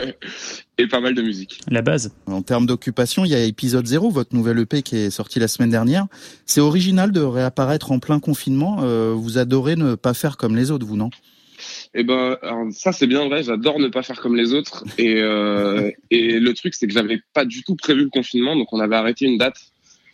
et pas mal de musique. La base. En termes d'occupation, il y a épisode zéro, votre nouvelle E P qui est sortie la semaine dernière. C'est original de réapparaître en plein confinement. Euh, vous adorez ne pas faire comme les autres, vous, non? Et ben, alors, ça c'est bien vrai. J'adore ne pas faire comme les autres. Et, euh, et le truc, c'est que j'avais pas du tout prévu le confinement, donc on avait arrêté une date.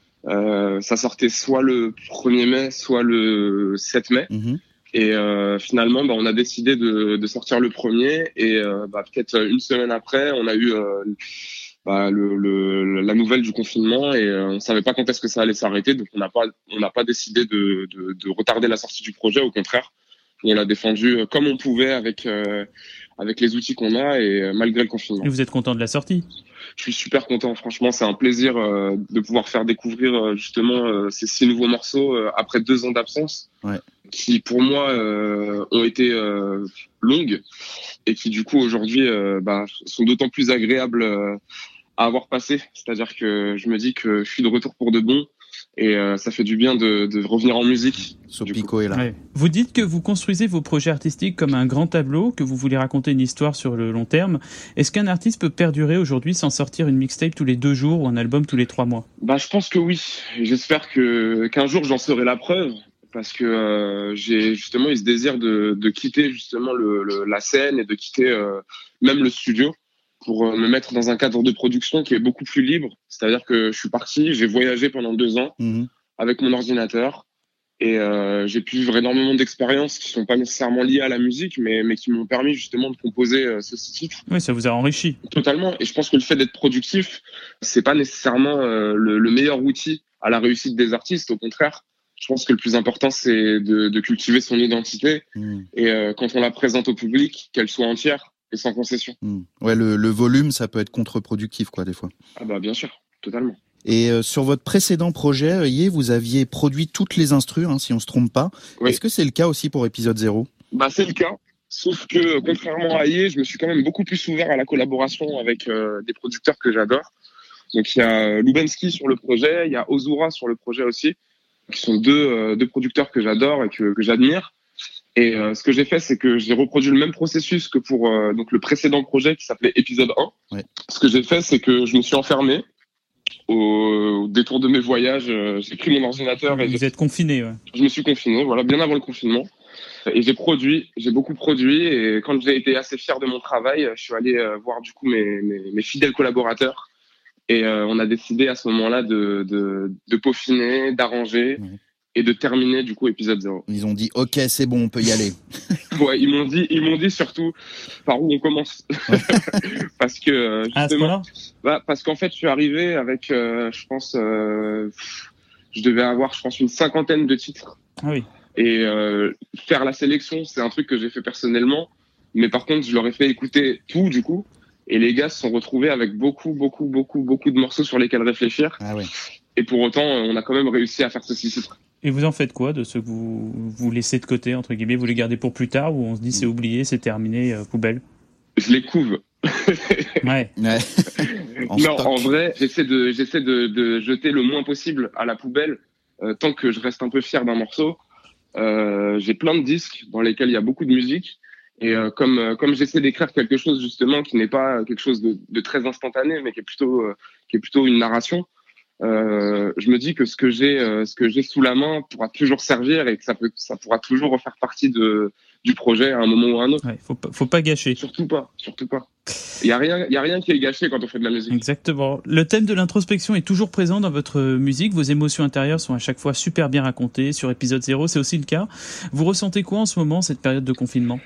Euh, ça sortait soit le premier mai, soit le sept mai. Mhm. Et euh, finalement, bah, on a décidé de, de sortir le premier. Et euh, bah, peut-être une semaine après, on a eu euh, bah, le, le, la nouvelle du confinement et euh, on savait pas quand est-ce que ça allait s'arrêter. Donc on n'a pas, on n'a pas décidé de, de, de retarder la sortie du projet. Au contraire, on l'a défendu comme on pouvait avec euh, avec les outils qu'on a et euh, malgré le confinement. Et vous êtes content de la sortie? Je suis super content, franchement, c'est un plaisir euh, de pouvoir faire découvrir euh, justement euh, ces six nouveaux morceaux euh, après deux ans d'absence, Ouais. qui pour moi euh, ont été euh, longues et qui du coup aujourd'hui euh, bah, sont d'autant plus agréables euh, à avoir passé. C'est-à-dire que je me dis que je suis de retour pour de bon et euh, ça fait du bien de, de revenir en musique. Sopico est là. Ouais. Vous dites que vous construisez vos projets artistiques comme un grand tableau, que vous voulez raconter une histoire sur le long terme. Est-ce qu'un artiste peut perdurer aujourd'hui sans sortir une mixtape tous les deux jours ou un album tous les trois mois? Bah, je pense que oui. J'espère que qu'un jour j'en serai la preuve, parce que euh, j'ai justement eu ce désir de, de quitter justement le, le, la scène et de quitter euh, même le studio pour euh, me mettre dans un cadre de production qui est beaucoup plus libre. C'est-à-dire que je suis parti, j'ai voyagé pendant deux ans Mhm. avec mon ordinateur et euh, j'ai pu vivre énormément d'expériences qui sont pas nécessairement liées à la musique, mais mais qui m'ont permis justement de composer euh, ce titre. Oui, ça vous a enrichi. Totalement. Et je pense que le fait d'être productif, c'est pas nécessairement euh, le, le meilleur outil à la réussite des artistes. Au contraire, je pense que le plus important, c'est de, de cultiver son identité Mhm. et euh, quand on la présente au public, qu'elle soit entière et sans concession. Mhm. Ouais, le, le volume, ça peut être contre-productif, quoi, des fois. Ah bah bien sûr, totalement. Et euh, sur votre précédent projet, euh, Yé, vous aviez produit toutes les instrus, hein, si on se trompe pas. Oui. Est-ce que c'est le cas aussi pour épisode zéro? Bah c'est le cas. Sauf que contrairement à Yé, je me suis quand même beaucoup plus ouvert à la collaboration avec euh, des producteurs que j'adore. Donc il y a Lubensky sur le projet, il y a Ozura sur le projet aussi, qui sont deux, euh, deux producteurs que j'adore et que, que j'admire. Et euh, ce que j'ai fait, c'est que j'ai reproduit le même processus que pour euh, donc le précédent projet qui s'appelait épisode un. Ouais. Ce que j'ai fait, c'est que je me suis enfermé au, au détour de mes voyages. euh, J'ai pris mon ordinateur et Vous j'ai- êtes confiné, ouais. je me suis confiné, voilà, bien avant le confinement. Et j'ai produit, j'ai beaucoup produit. Et quand j'ai été assez fier de mon travail, je suis allé euh, voir du coup mes, mes, mes fidèles collaborateurs. Et euh, on a décidé à ce moment-là de, de, de peaufiner, d'arranger Ouais. et de terminer du coup épisode zéro. Ils ont dit, ok, c'est bon, on peut y aller. Ouais, ils m'ont dit, ils m'ont dit surtout par où on commence. Parce que euh, Ah, à ce justement, moment-là? bah, parce qu'en fait, je suis arrivé avec, euh, je pense, euh, je devais avoir, je pense, une cinquantaine de titres. Ah oui. Et euh, faire la sélection, c'est un truc que j'ai fait personnellement. Mais par contre, je leur ai fait écouter tout, du coup. Et les gars se sont retrouvés avec beaucoup, beaucoup, beaucoup, beaucoup de morceaux sur lesquels réfléchir. Ah ouais. Et pour autant, on a quand même réussi à faire ce six titres. Et vous en faites quoi de ce que vous, vous laissez de côté, entre guillemets, vous les gardez pour plus tard, ou on se dit c'est oublié, c'est terminé, euh, poubelle? Je les couve. Ouais. ouais. En non, stock. En vrai, j'essaie de, j'essaie de, de jeter le moins possible à la poubelle, euh, tant que je reste un peu fier d'un morceau. Euh, j'ai plein de disques dans lesquels il y a beaucoup de musique. Et euh, comme, euh, comme j'essaie d'écrire quelque chose justement qui n'est pas quelque chose de, de très instantané, mais qui est plutôt, euh, qui est plutôt une narration, Euh, je me dis que ce que j'ai, euh, ce que j'ai sous la main pourra toujours servir et que ça peut, ça pourra toujours refaire partie de du projet à un moment ou à un autre. Ouais, faut pas, faut pas gâcher. Surtout pas, surtout pas. Il y a rien, il y a rien qui est gâché quand on fait de la musique. Exactement. Le thème de l'introspection est toujours présent dans votre musique. Vos émotions intérieures sont à chaque fois super bien racontées. Sur épisode zéro, c'est aussi le cas. Vous ressentez quoi en ce moment, cette période de confinement?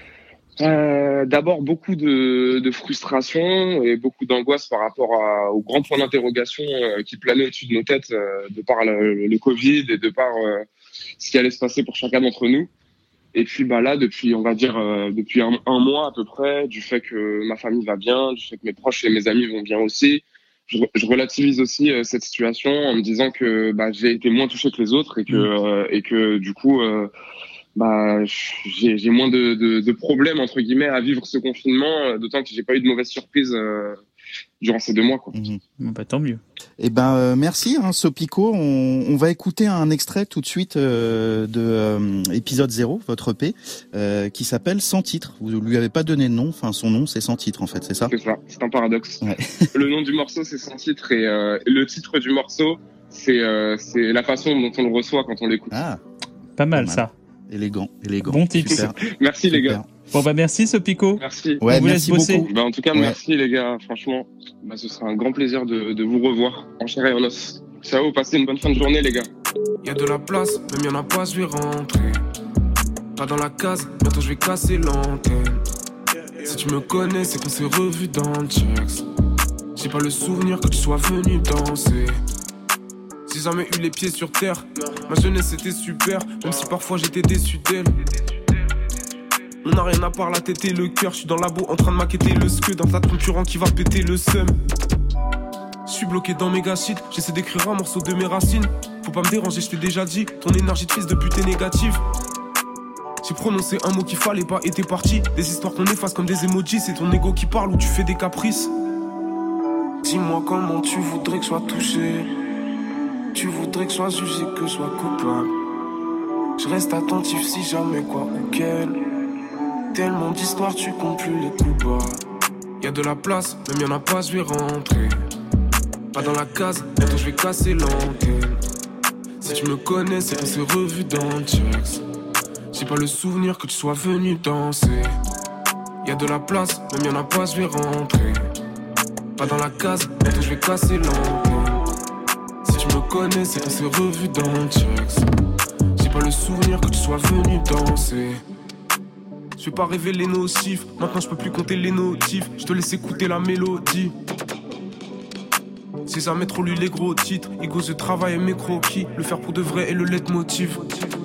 Euh, d'abord beaucoup de, de frustration et beaucoup d'angoisse par rapport à, aux grands points d'interrogation euh, qui planaient au-dessus de nos têtes euh, de par le, le Covid et de par euh, ce qui allait se passer pour chacun d'entre nous. Et puis bah là, depuis on va dire euh, depuis un, un mois à peu près, du fait que ma famille va bien, du fait que mes proches et mes amis vont bien aussi, je, je relativise aussi euh, cette situation en me disant que bah, j'ai été moins touché que les autres et que mmh. euh, et que du coup euh, bah j'ai, j'ai moins de, de, de problèmes entre guillemets à vivre ce confinement, d'autant que j'ai pas eu de mauvaises surprises euh, durant ces deux mois quoi. Mmh. Bah, tant mieux. Eh ben euh, merci hein, Sopico. On, on va écouter un extrait tout de suite euh, de euh, épisode zéro, votre E P, euh, qui s'appelle Sans titre. Vous lui avez pas donné de nom, enfin son nom c'est Sans titre en fait, c'est ça? C'est ça. C'est un paradoxe. Ouais. Le nom du morceau c'est Sans titre et euh, le titre du morceau c'est euh, c'est la façon dont on le reçoit quand on l'écoute. Ah, pas mal, pas mal. Ça. Élégant, élégant. Bon tips. Super. Merci Super. les gars. Bon bah merci Sopico. Merci. Ouais, on vous merci laisse bosser. beaucoup. Bah, en tout cas, ouais. merci les gars. Franchement, bah, ce sera un grand plaisir de, de vous revoir en chair et en os. Ciao, passez une bonne fin de journée les gars. Y'a de la place, même y'en a pas, je vais rentrer. Pas dans la case, bientôt je vais casser l'antenne. Si tu me connais, c'est qu'on s'est revu dans le checks. J'ai pas le souvenir que tu sois venu danser. J'ai jamais eu les pieds sur terre. Ma jeunesse était super, même si parfois j'étais déçu d'elle. On n'a rien à part la tête et le cœur. Je suis dans le labo en train de maqueter le skeu d'un tas de concurrents qui va péter le seum. Je suis bloqué dans mes gâchites, j'essaie d'écrire un morceau de mes racines. Faut pas me déranger, je t'ai déjà dit. Ton énergie de fils de pute est négative. J'ai prononcé un mot qu'il fallait pas et t'es parti. Des histoires qu'on efface comme des emojis. C'est ton ego qui parle ou tu fais des caprices. Dis-moi comment tu voudrais que je sois touché. Tu voudrais que je sois jugé, que je sois coupable. Je reste attentif si jamais quoi ou quel. Tellement d'histoires, tu comptes plus les coups bas. Y'a de la place, même y'en a pas, je vais rentrer. Pas dans la case, bientôt je vais casser l'antenne. Si tu me connais, c'est qu'on s'est revu dans le checks. J'ai pas le souvenir que tu sois venu danser. Y'a de la place, même y'en a pas, je vais rentrer. Pas dans la case, bientôt je vais casser l'antenne. Si tu me connais, c'est qu'on s'est revu dans le checks. J'ai pas le souvenir que tu sois venu danser. Je vais pas révéler nos chiffres, maintenant je peux plus compter les notifs. Je te laisse écouter la mélodie. J'ai jamais trop lu les gros titres. Ego, je travaille et mes croquis. Le faire pour de vrai est le leitmotiv.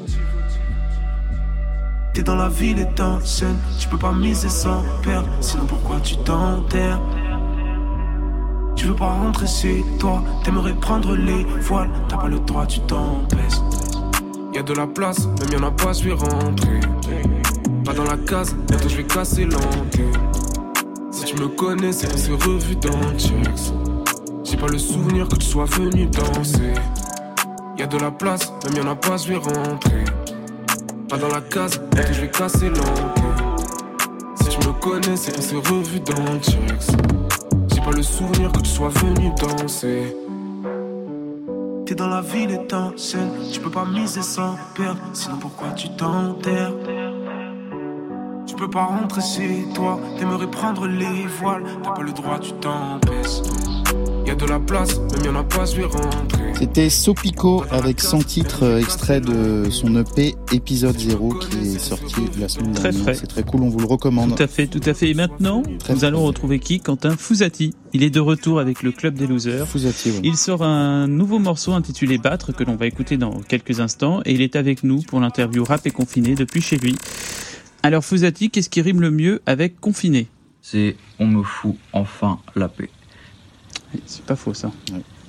T'es dans la ville étincelle, tu peux pas miser sans perdre. Sinon pourquoi tu t'enterres? Tu veux pas rentrer chez toi, t'aimerais prendre les voiles. T'as pas le droit, tu t'empêches. Y'a de la place, même y'en a pas, je vais rentrer. Pas dans la case, bientôt je vais casser l'antenne. Si tu me connais, c'est qu'on s'est revu dans le checks. J'ai pas le souvenir que tu sois venu danser. Y'a de la place, même y'en a pas, je vais rentrer. Pas dans la case, bientôt je vais casser l'antenne. Si tu me connais, c'est qu'on s'est revu dans le checks. J'ai pas le souvenir que tu sois venu danser. T'es dans la ville étincelle, tu peux pas miser sans perdre. Sinon pourquoi tu t'enterres? Tu peux pas rentrer chez toi, t'aimerais prendre les voiles. T'as pas le droit, tu t'empêches. Y'a de la place, même y'en a pas, je vais rentrer. C'était Sopico avec Sans titre, extrait de son E P épisode zéro qui est sorti la semaine très dernière. frais. C'est très cool, on vous le recommande. Tout à fait, tout à fait. Et maintenant, très nous frais. allons retrouver qui? Quentin Fouzati. Il est de retour avec le Club des Losers. Fouzati, oui. Il sort un nouveau morceau intitulé Battre que l'on va écouter dans quelques instants et il est avec nous pour l'interview Rap et Confiné depuis chez lui. Alors Fouzati, qu'est-ce qui rime le mieux avec confiné? C'est on me fout enfin la paix. C'est pas faux ça. Ouais.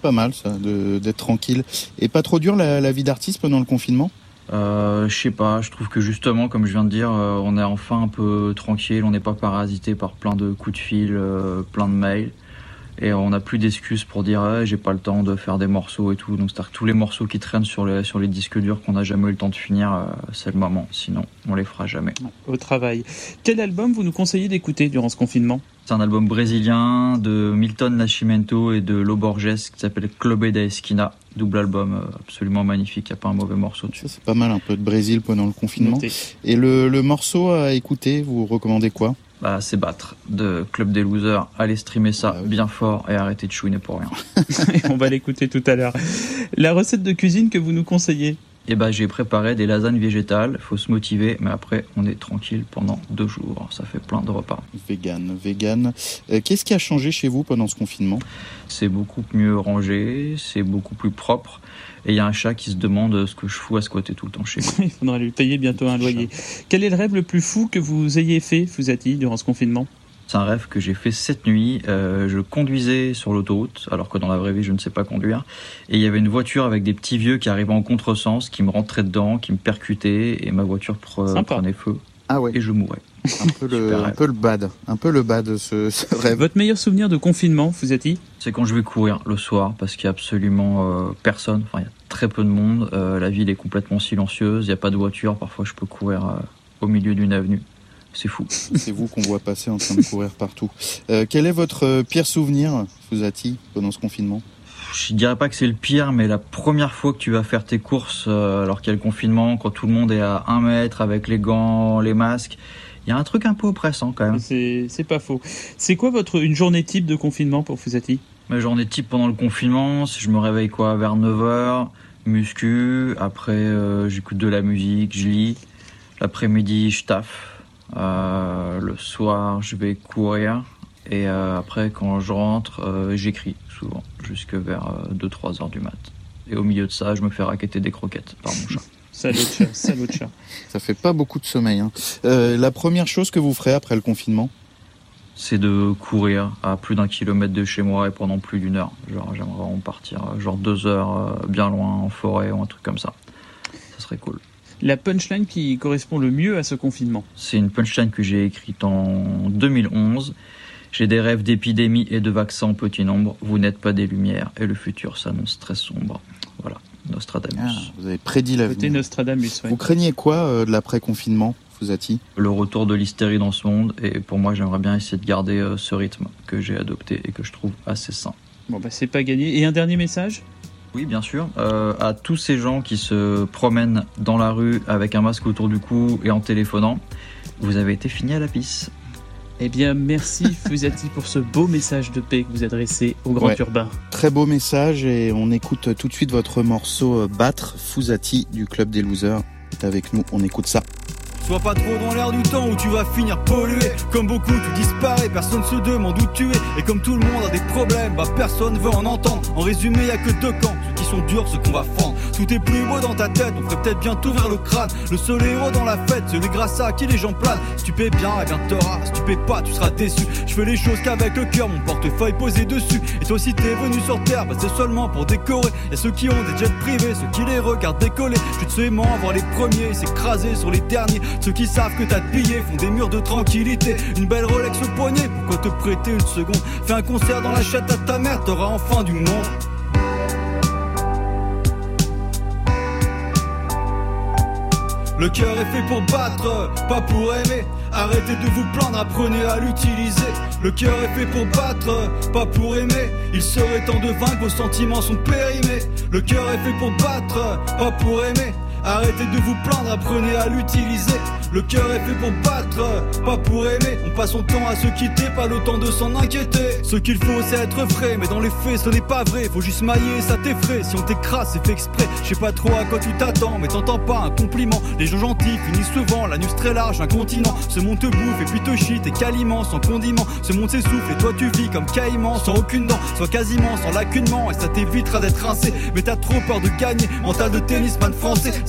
pas mal ça, de, d'être tranquille. Et pas trop dur la, la vie d'artiste pendant le confinement ? Euh, je sais pas, je trouve que justement, comme je viens de dire, euh, on est enfin un peu tranquille, on n'est pas parasité par plein de coups de fil, euh, plein de mails. Et on n'a plus d'excuses pour dire eh, j'ai pas le temps de faire des morceaux et tout. Donc c'est-à-dire que tous les morceaux qui traînent sur les, sur les disques durs qu'on n'a jamais eu le temps de finir, euh, c'est le moment. Sinon, on les fera jamais. Au travail. Quel album vous nous conseillez d'écouter durant ce confinement ? C'est un album brésilien de Milton Nascimento et de Lo Borges qui s'appelle Clube da Esquina. Double album euh, absolument magnifique, il n'y a pas un mauvais morceau dessus. Ça, c'est pas mal, un peu de Brésil pendant le confinement. Noté. Et le, le morceau à écouter, vous recommandez quoi ? Bah, c'est Battre de Club des Losers. Allez streamer ça ah oui. bien fort et arrêtez de chouiner pour rien. On va l'écouter tout à l'heure. La recette de cuisine que vous nous conseillez ? Eh bah, j'ai préparé des lasagnes végétales. Faut se motiver, mais après, on est tranquille pendant deux jours. Ça fait plein de repas. Vegan, vegan. Euh, qu'est-ce qui a changé chez vous pendant ce confinement ? C'est beaucoup mieux rangé, c'est beaucoup plus propre. Et il y a un chat qui se demande ce que je fous à squatter tout le temps chez moi. Il faudra lui payer bientôt un loyer. Quel est le rêve le plus fou que vous ayez fait, Fouzati, durant ce confinement ? C'est un rêve que j'ai fait cette nuit. Euh, je conduisais sur l'autoroute, alors que dans la vraie vie, je ne sais pas conduire. Et il y avait une voiture avec des petits vieux qui arrivaient en contresens, qui me rentraient dedans, qui me percutaient, et ma voiture pre- prenait feu. Ah ouais. Et je mourais. Un peu, le, un peu le bad, un peu le bad ce, ce rêve. Votre meilleur souvenir de confinement, Fouzati ? C'est quand je vais courir le soir, parce qu'il y a absolument euh, personne, enfin il y a très peu de monde, euh, la ville est complètement silencieuse, il n'y a pas de voiture, parfois je peux courir euh, au milieu d'une avenue, c'est fou. C'est vous qu'on voit passer en train de courir partout. Euh, quel est votre pire souvenir, Fouzati, pendant ce confinement ? Je dirais pas que c'est le pire, mais la première fois que tu vas faire tes courses, euh, alors qu'il y a le confinement, quand tout le monde est à un mètre avec les gants, les masques, il y a un truc un peu oppressant quand même. C'est, c'est pas faux. C'est quoi votre une journée type de confinement pour Fouzati ? Ma journée type pendant le confinement, si je me réveille quoi vers neuf heures, muscu, après euh, j'écoute de la musique, je lis, l'après-midi je taffe, euh, le soir je vais courir et euh, après quand je rentre euh, j'écris souvent jusque vers euh, deux trois heures du mat. Et au milieu de ça je me fais raqueter des croquettes par mon chat. Salut chat, salut chat. Ça fait pas beaucoup de sommeil. Hein. Euh, la première chose que vous ferez après le confinement ? C'est de courir à plus d'un kilomètre de chez moi et pendant plus d'une heure. Genre, j'aimerais vraiment partir, genre deux heures bien loin en forêt ou un truc comme ça. Ça serait cool. La punchline qui correspond le mieux à ce confinement ? C'est une punchline que j'ai écrite en deux mille onze. J'ai des rêves d'épidémie et de vaccins en petit nombre. Vous n'êtes pas des lumières et le futur s'annonce très sombre. Voilà. Nostradamus. Ah, vous avez prédit l'avenir. Côté Nostradamus, ouais. Vous craignez quoi euh, de l'après-confinement, Fouzati ? Le retour de l'hystérie dans ce monde, et pour moi j'aimerais bien essayer de garder euh, ce rythme que j'ai adopté et que je trouve assez sain. Bon bah c'est pas gagné. Et un dernier message ? Oui bien sûr, euh, à tous ces gens qui se promènent dans la rue avec un masque autour du cou et en téléphonant, vous avez été finis à la pisse. Eh bien, merci Fouzati pour ce beau message de paix que vous adressez au grand ouais, urbain. Très beau message et on écoute tout de suite votre morceau Battre, Fouzati du Club des Losers. C'est avec nous, on écoute ça. Sois pas trop dans l'air du temps où tu vas finir pollué. Comme beaucoup tu disparais, personne se demande où tu es. Et comme tout le monde a des problèmes, bah personne veut en entendre. En résumé y'a que deux camps, ceux qui sont durs, ceux qu'on va fendre. Tout est plus beau dans ta tête, on ferait peut-être bien t'ouvrir le crâne. Le seul héros dans la fête, celui grâce à qui les gens planent. Si tu paies bien, eh bien t'auras, si tu paies pas, tu seras déçu. Je fais les choses qu'avec le cœur, mon portefeuille posé dessus. Et toi si t'es venu sur terre, bah c'est seulement pour décorer. Y'a ceux qui ont des jets privés, ceux qui les regardent décoller. Je te sais aimant voir les premiers, s'écraser sur les derniers. Ceux qui savent que t'as de billets font des murs de tranquillité. Une belle Rolex au poignet, pourquoi te prêter une seconde? Fais un concert dans la chatte à ta mère, t'auras enfin du monde. Le cœur est fait pour battre, pas pour aimer. Arrêtez de vous plaindre, apprenez à l'utiliser. Le cœur est fait pour battre, pas pour aimer. Il serait temps de vaincre, vos sentiments sont périmés. Le cœur est fait pour battre, pas pour aimer. Arrêtez de vous plaindre, apprenez à l'utiliser. Le cœur est fait pour battre, pas pour aimer. On passe son temps à se quitter, pas le temps de s'en inquiéter. Ce qu'il faut c'est être frais, mais dans les faits ce n'est pas vrai. Faut juste mailler, ça t'effraie, si on t'écrase c'est fait exprès. Je sais pas trop à quoi tu t'attends, mais t'entends pas un compliment. Les gens gentils finissent souvent, l'anus très large, un continent. Ce monde te bouffe et puis te chie, t'es caliment, sans condiment. Ce monde s'essouffle et toi tu vis comme caïman, sans aucune dent, soit quasiment sans lacunement. Et ça t'évitera d'être rincé, mais t'as trop peur de gagner. Mental de tennisman français,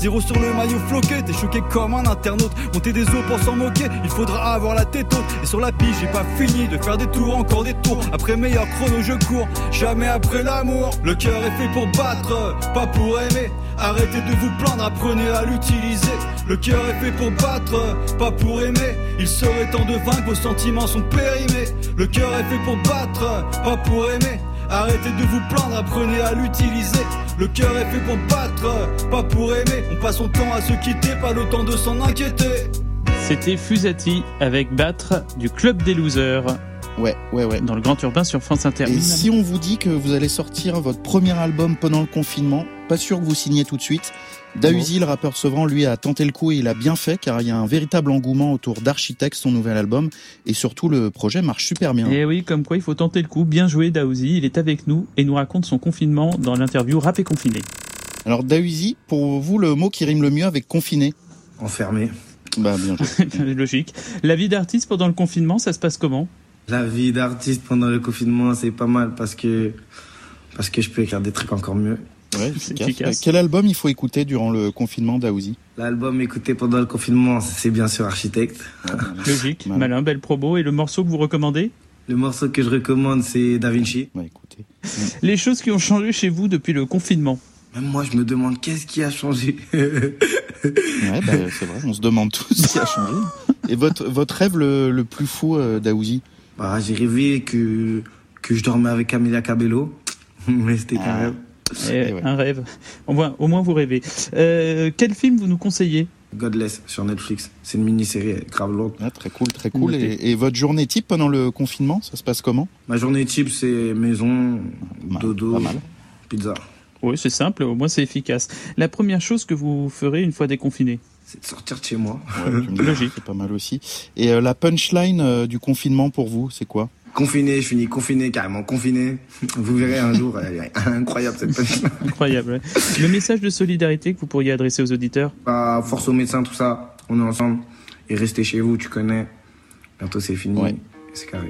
Zéro sur le maillot floqué, t'es choqué comme un internaute. Monter des os pour s'en moquer, il faudra avoir la tête haute. Et sur la piste, j'ai pas fini de faire des tours, encore des tours. Après meilleur chrono, je cours, jamais après l'amour. Le cœur est fait pour battre, pas pour aimer. Arrêtez de vous plaindre, apprenez à l'utiliser. Le cœur est fait pour battre, pas pour aimer. Il serait temps de vaincre, vos sentiments sont périmés. Le cœur est fait pour battre, pas pour aimer. Arrêtez de vous plaindre, apprenez à l'utiliser. Le cœur est fait pour battre, pas pour aimer. On passe son temps à se quitter, pas le temps de s'en inquiéter. C'était Fusati avec Battre du Club des Losers. Ouais, ouais, ouais. Dans le Grand Urbain sur France Inter. Et si on vous dit que vous allez sortir votre premier album pendant le confinement, pas sûr que vous signez tout de suite. Dahuzi, le rappeur sevran, lui a tenté le coup et il a bien fait car il y a un véritable engouement autour d'Architecte, son nouvel album, et surtout le projet marche super bien. Et oui, comme quoi il faut tenter le coup. Bien joué Dahuzi, il est avec nous et nous raconte son confinement dans l'interview Rap et Confiné. Alors Dahuzi, pour vous le mot qui rime le mieux avec confiné? Enfermé. Bah bien joué. Logique. La vie d'artiste pendant le confinement, ça se passe comment? La vie d'artiste pendant le confinement, c'est pas mal parce que parce que je peux écrire des trucs encore mieux. Ouais, efficace. efficace. Quel album il faut écouter durant le confinement, Dahuzi? L'album écouté pendant le confinement, c'est bien sûr Architecte. Logique, malin. malin, belle promo. Et le morceau que vous recommandez? Le morceau que je recommande, c'est Da Vinci. Ouais, écoutez. Les choses qui ont changé chez vous depuis le confinement? Même moi, je me demande qu'est-ce qui a changé. Ouais, bah, c'est vrai, on se demande tout ce qui a changé. Et votre, votre rêve le, le plus fou, euh, Dahuzi? Bah, j'ai rêvé que, que je dormais avec Camila Cabello. Mais c'était qu'un ah. rêve. Et ouais. Un rêve. Au moins, au moins vous rêvez. Euh, quel film vous nous conseillez? Godless sur Netflix. C'est une mini-série grave longue. Ah, très cool, très cool. Et, et votre journée type pendant le confinement, ça se passe comment? Ma journée type, c'est maison, mal, dodo, pizza. Oui, c'est simple, au moins c'est efficace. La première chose que vous ferez une fois déconfiné? C'est de sortir de chez moi. Ouais, logique, c'est pas mal aussi. Et euh, la punchline euh, du confinement pour vous, c'est quoi? Confiné, je finis confiné, carrément confiné. Vous verrez un jour, elle est incroyable cette punchline. Incroyable, ouais. Le message de solidarité que vous pourriez adresser aux auditeurs? Bah, force aux médecins, tout ça, on est ensemble. Et restez chez vous, tu connais. Bientôt c'est fini, ouais. C'est carré.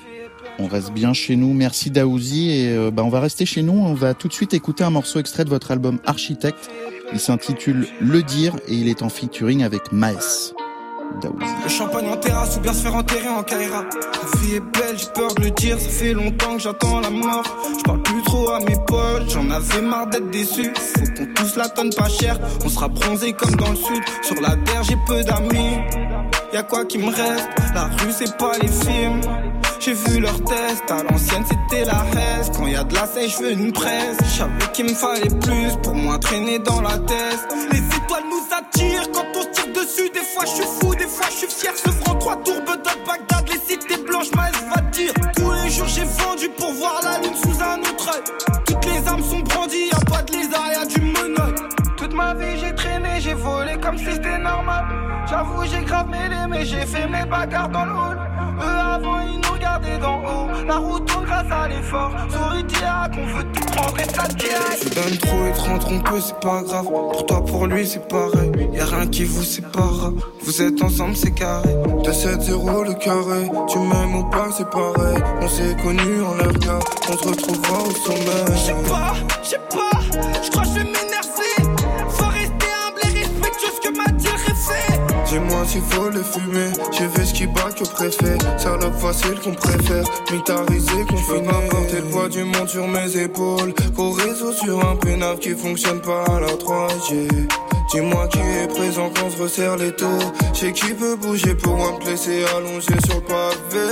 On reste bien chez nous, merci Dahuzi. Et euh, bah, on va rester chez nous, on va tout de suite écouter un morceau extrait de votre album Architecte. Il s'intitule Le Dire et il est en featuring avec Maes. Dahuzi. Le champagne en terrasse ou bien se faire enterrer en Kaira. La vie est belle, j'ai peur de le dire, ça fait longtemps que j'attends la mort. Je parle plus trop à mes potes, j'en avais marre d'être déçu. Faut qu'on tous la tonne pas cher, on sera bronzé comme dans le sud. Sur la terre j'ai peu d'amis, y'a quoi qui me reste? La rue c'est pas les films. J'ai vu leurs tests, à l'ancienne c'était la haisse. Quand y'a de la sèche, je veux une presse. J'avais qu'il me fallait plus pour moi traîner dans la tête. Les étoiles nous attirent quand on tire dessus. Des fois je suis fou, des fois je suis fier. Se prend trois tourbes de Bagdad, les cités blanches, Maes va dire. Tous les jours j'ai vendu pour voir la lune sous un autre œil. Toutes les armes sont brandies, y'a pas de lézard, y'a du menottes. Toute ma vie j'ai traîné, j'ai volé comme si c'était normal. J'avoue j'ai grave mêlé, mais j'ai fait mes bagarres dans le hall. Eux avant ils nous regardaient d'en haut. La route tourne grâce à l'effort. Souris diac, on veut tout prendre et ça diac. Tu donnes trop et te rends trompeux, c'est pas grave. Pour toi, pour lui, c'est pareil. Y'a rien qui vous sépare. Vous êtes ensemble, c'est carré. deux sept zéro le carré. Tu m'aimes ou pas, c'est pareil. On s'est connus en l'air gars. On se retrouvera au sommet. J'sais pas, j'sais pas. J'crois que j'vais m'énerver. Faut rester humble et respectueux ce que m'a dit le réfé. Dis-moi s'il faut le fumer. J'ai vu ce qui bat que préfet. Salope facile qu'on préfère. Militarisé qu'on finit. Porter le poids du monde sur mes épaules. Gros réseau sur un pénaf qui fonctionne pas à la trois G. Dis-moi qui est présent quand on se resserre les taux. J'ai qui peut bouger pour moi me laisser allonger sur le pavé.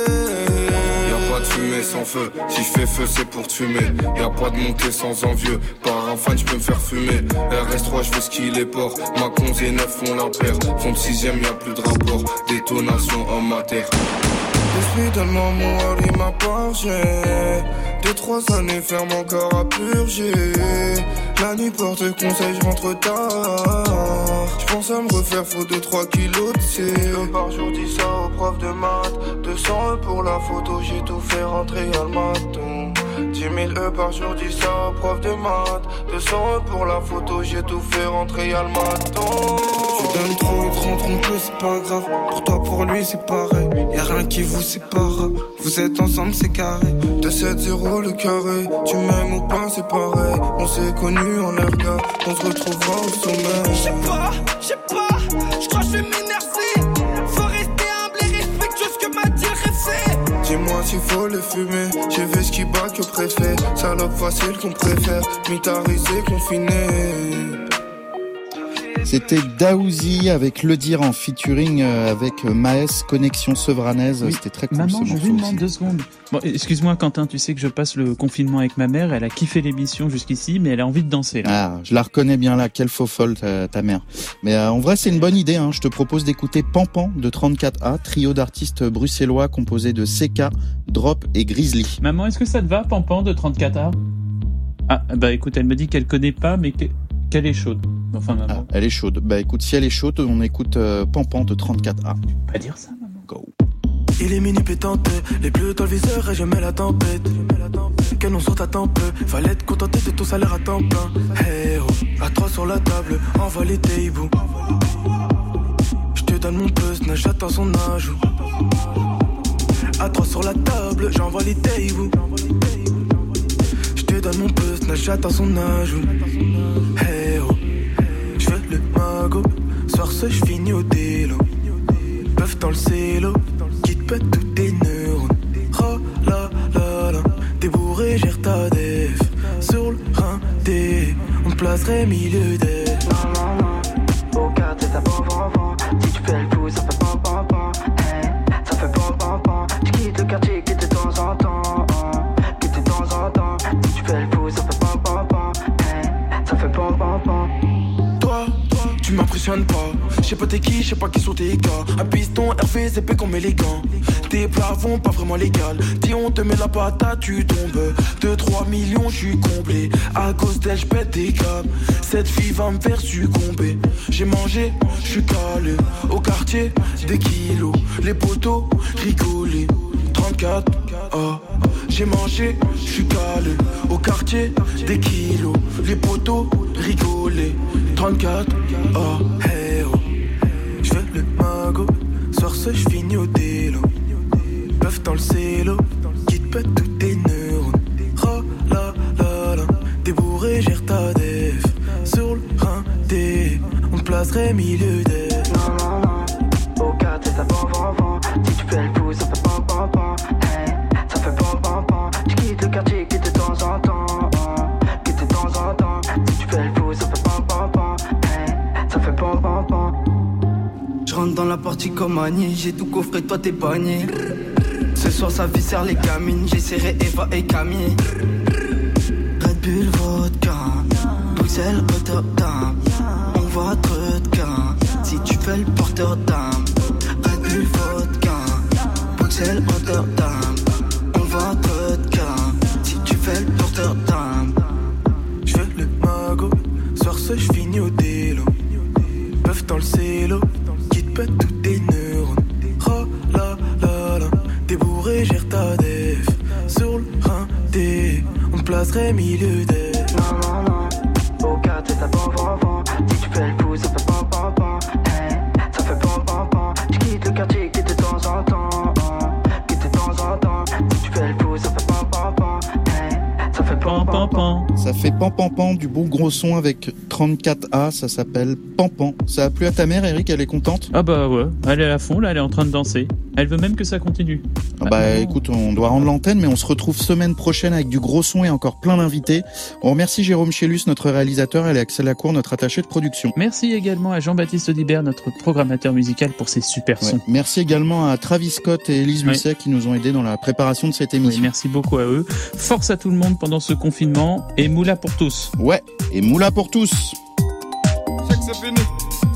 Y'a pas de fumée sans feu. Si je fais feu c'est pour te fumer. Y'a pas de montée sans envieux. Par un fan je peux me faire fumer. R S trois je veux skier les ports. Ma onze et neuf font la paire. Fond de sixième y'a plus de rapport. Détonation en matière. L'esprit donne-moi mon Harry m'appartient. Deux, trois années ferme encore à purger. La nuit porte conseil, je rentre tard. Je pense à me refaire, faut deux, trois kilos de C. Par jour, dis ça au prof de maths. deux cents euros pour la photo, j'ai tout fait rentrer à le matin. dix mille euros par jour, dis ça au prof de maths. deux cents euros pour la photo, j'ai tout fait rentrer à le matin. Tu donnes trop, ils te rendront plus, c'est pas grave. Pour toi, pour lui, c'est pareil. Y'a rien qui vous sépare. Vous êtes ensemble, c'est carré. deux sept zéro le carré. Tu m'aimes ou pas, c'est pareil. On s'est connus en erga, on se retrouvera au sommet. J'sais pas, j'sais pas, j'crois que j'vais m'énerver. Faut rester humble et respectueux ce que m'a dit le réfé. Dis-moi s'il faut le fumer, j'ai vu ce qui bat que préfet. Salope facile qu'on préfère, militarisé, confiné. C'était Daouzi avec Le Dire en featuring avec Maes, Connexion Sevranaise. Oui. C'était très cool. Maman, ce je morceau lui demande aussi. deux secondes. Bon, excuse-moi Quentin, tu sais que je passe le confinement avec ma mère. Elle a kiffé l'émission jusqu'ici, mais elle a envie de danser là. Ah, je la reconnais bien là. Quelle faux folle ta, ta mère. Mais euh, en vrai, c'est une bonne idée. Hein. Je te propose d'écouter Pampan de trente-quatre A, trio d'artistes bruxellois composé de C K, Drop et Grizzly. Maman, est-ce que ça te va, Pampan de trente-quatre A? Ah, bah écoute, elle me dit qu'elle connaît pas, mais que... qu'elle est chaude. Enfin, maman. Ah, elle est chaude. Bah écoute, si elle est chaude, on écoute euh, Pampan de trente-quatre A. Tu peux pas dire ça, maman. Go. Il est minuit pétante, les bleus dans le viseur et je mets la tempête. Canon sur ta tempe, fallait être contenté de ton salaire à temps plein. Hey oh, à trois sur la table, envoie les tables. Je te donne mon puzzle, j'attends son ajout. À trois sur la table, j'envoie les tables. Je te donne mon puzzle, j'attends son ajout. Hey oh, je veux le mago, soir ce je finis au délo. Peuf dans le cello, qui te pète tous tes neurones. Oh la la la, t'es bourré, gère ta def. Sur le rinté, on te placerait milieu des. Non, non, non, au quartier ça pan pan pan. Si tu fais le coup, ça fait pan pan pan. Hey, ça fait pan pan pan. Tu quittes le quartier, quitte de temps en temps. Quitte de temps en temps. Si tu fais le coup, ça fait pan pan pan. Hey, ça fait pan pan pan. Toi, toi, tu m'impressionnes pas. J'sais pas t'es qui, j'sais pas qui sont tes gars. Un piston R V C P comme élégant. Tes plafonds pas vraiment légal. Dis on te met la patate, tu tombes. deux trois millions, j'suis comblé. À cause d'elle, j'pète des câbles. Cette fille va me faire succomber. J'ai mangé, j'suis calé. Au quartier, des kilos. Les poteaux, rigolés. trente-quatre, ah. J'ai mangé, j'suis calé. Au quartier, des kilos. Les poteaux, rigolés. trente-quatre, ah. Hey oh. J'veux le mago. Soir ce j'finis au délo. Peuf dans le cello, qui te pète tous tes neurones. Oh la la la, t'es bourré, gère ta def. Sur le rinté, on te placerait milieu des. Non, non, non, au quartier ça pan pan pan. Si tu fais le coup, ça fait pan pan pan. Hey, ça fait pan pan pan. Tu quittes le quartier, quitte de temps en temps. Quitte de temps en temps. Si tu fais le coup, ça fait pan pan pan. Hey, ça fait pan pan pan. Je rentre dans la partie comme Annie, j'ai tout coffré, toi t'es banni. Ce soir ça viscère les gamines, j'ai serré Eva et Camille. Red Bull vodka, Bruxelles Rotterdam. On voit trop de gars, si tu fais le porteur d'âme. Red Bull vodka, Bruxelles Rotterdam. On voit trop de gars, si tu fais le porteur d'âme. J'veux le mago, soir ce j'finis au délo. Peuf dans le cello, qui te pète tous tes neurones. Oh la la la, t'es bourré, gère ta def. Sur le rinté, on te placerait milieu des. Non, non, non, au quartier ça pan pan pan. Si tu fais le coup, ça fait pan pan pan. Hey, ça fait pan pan pan. Tu quittes le quartier, quitte de temps en temps. Quitte de temps en temps. Si tu fais le coup, ça fait pan pan pan. Hey, ça fait pan pan pan. Ça fait pan pan pan, du beau gros son avec trente-quatre A, ça s'appelle Pampan. Ça a plu à ta mère, Eric, elle est contente? Ah bah ouais, elle est à fond là, elle est en train de danser. Elle veut même que ça continue. Ah bah ah, écoute, on doit rendre l'antenne, mais on se retrouve semaine prochaine avec du gros son et encore plein d'invités. On remercie Jérôme Chélus, notre réalisateur, et Axel Lacour, notre attaché de production. Merci également à Jean-Baptiste Audibert, notre programmateur musical, pour ses super sons. Ouais. Merci également à Travis Scott et Élise Lucet ouais. qui nous ont aidés dans la préparation de cette émission. Oui, merci beaucoup à eux. Force à tout le monde pendant ce confinement et moula pour tous. Ouais, et moula pour tous. C'est que c'est fini.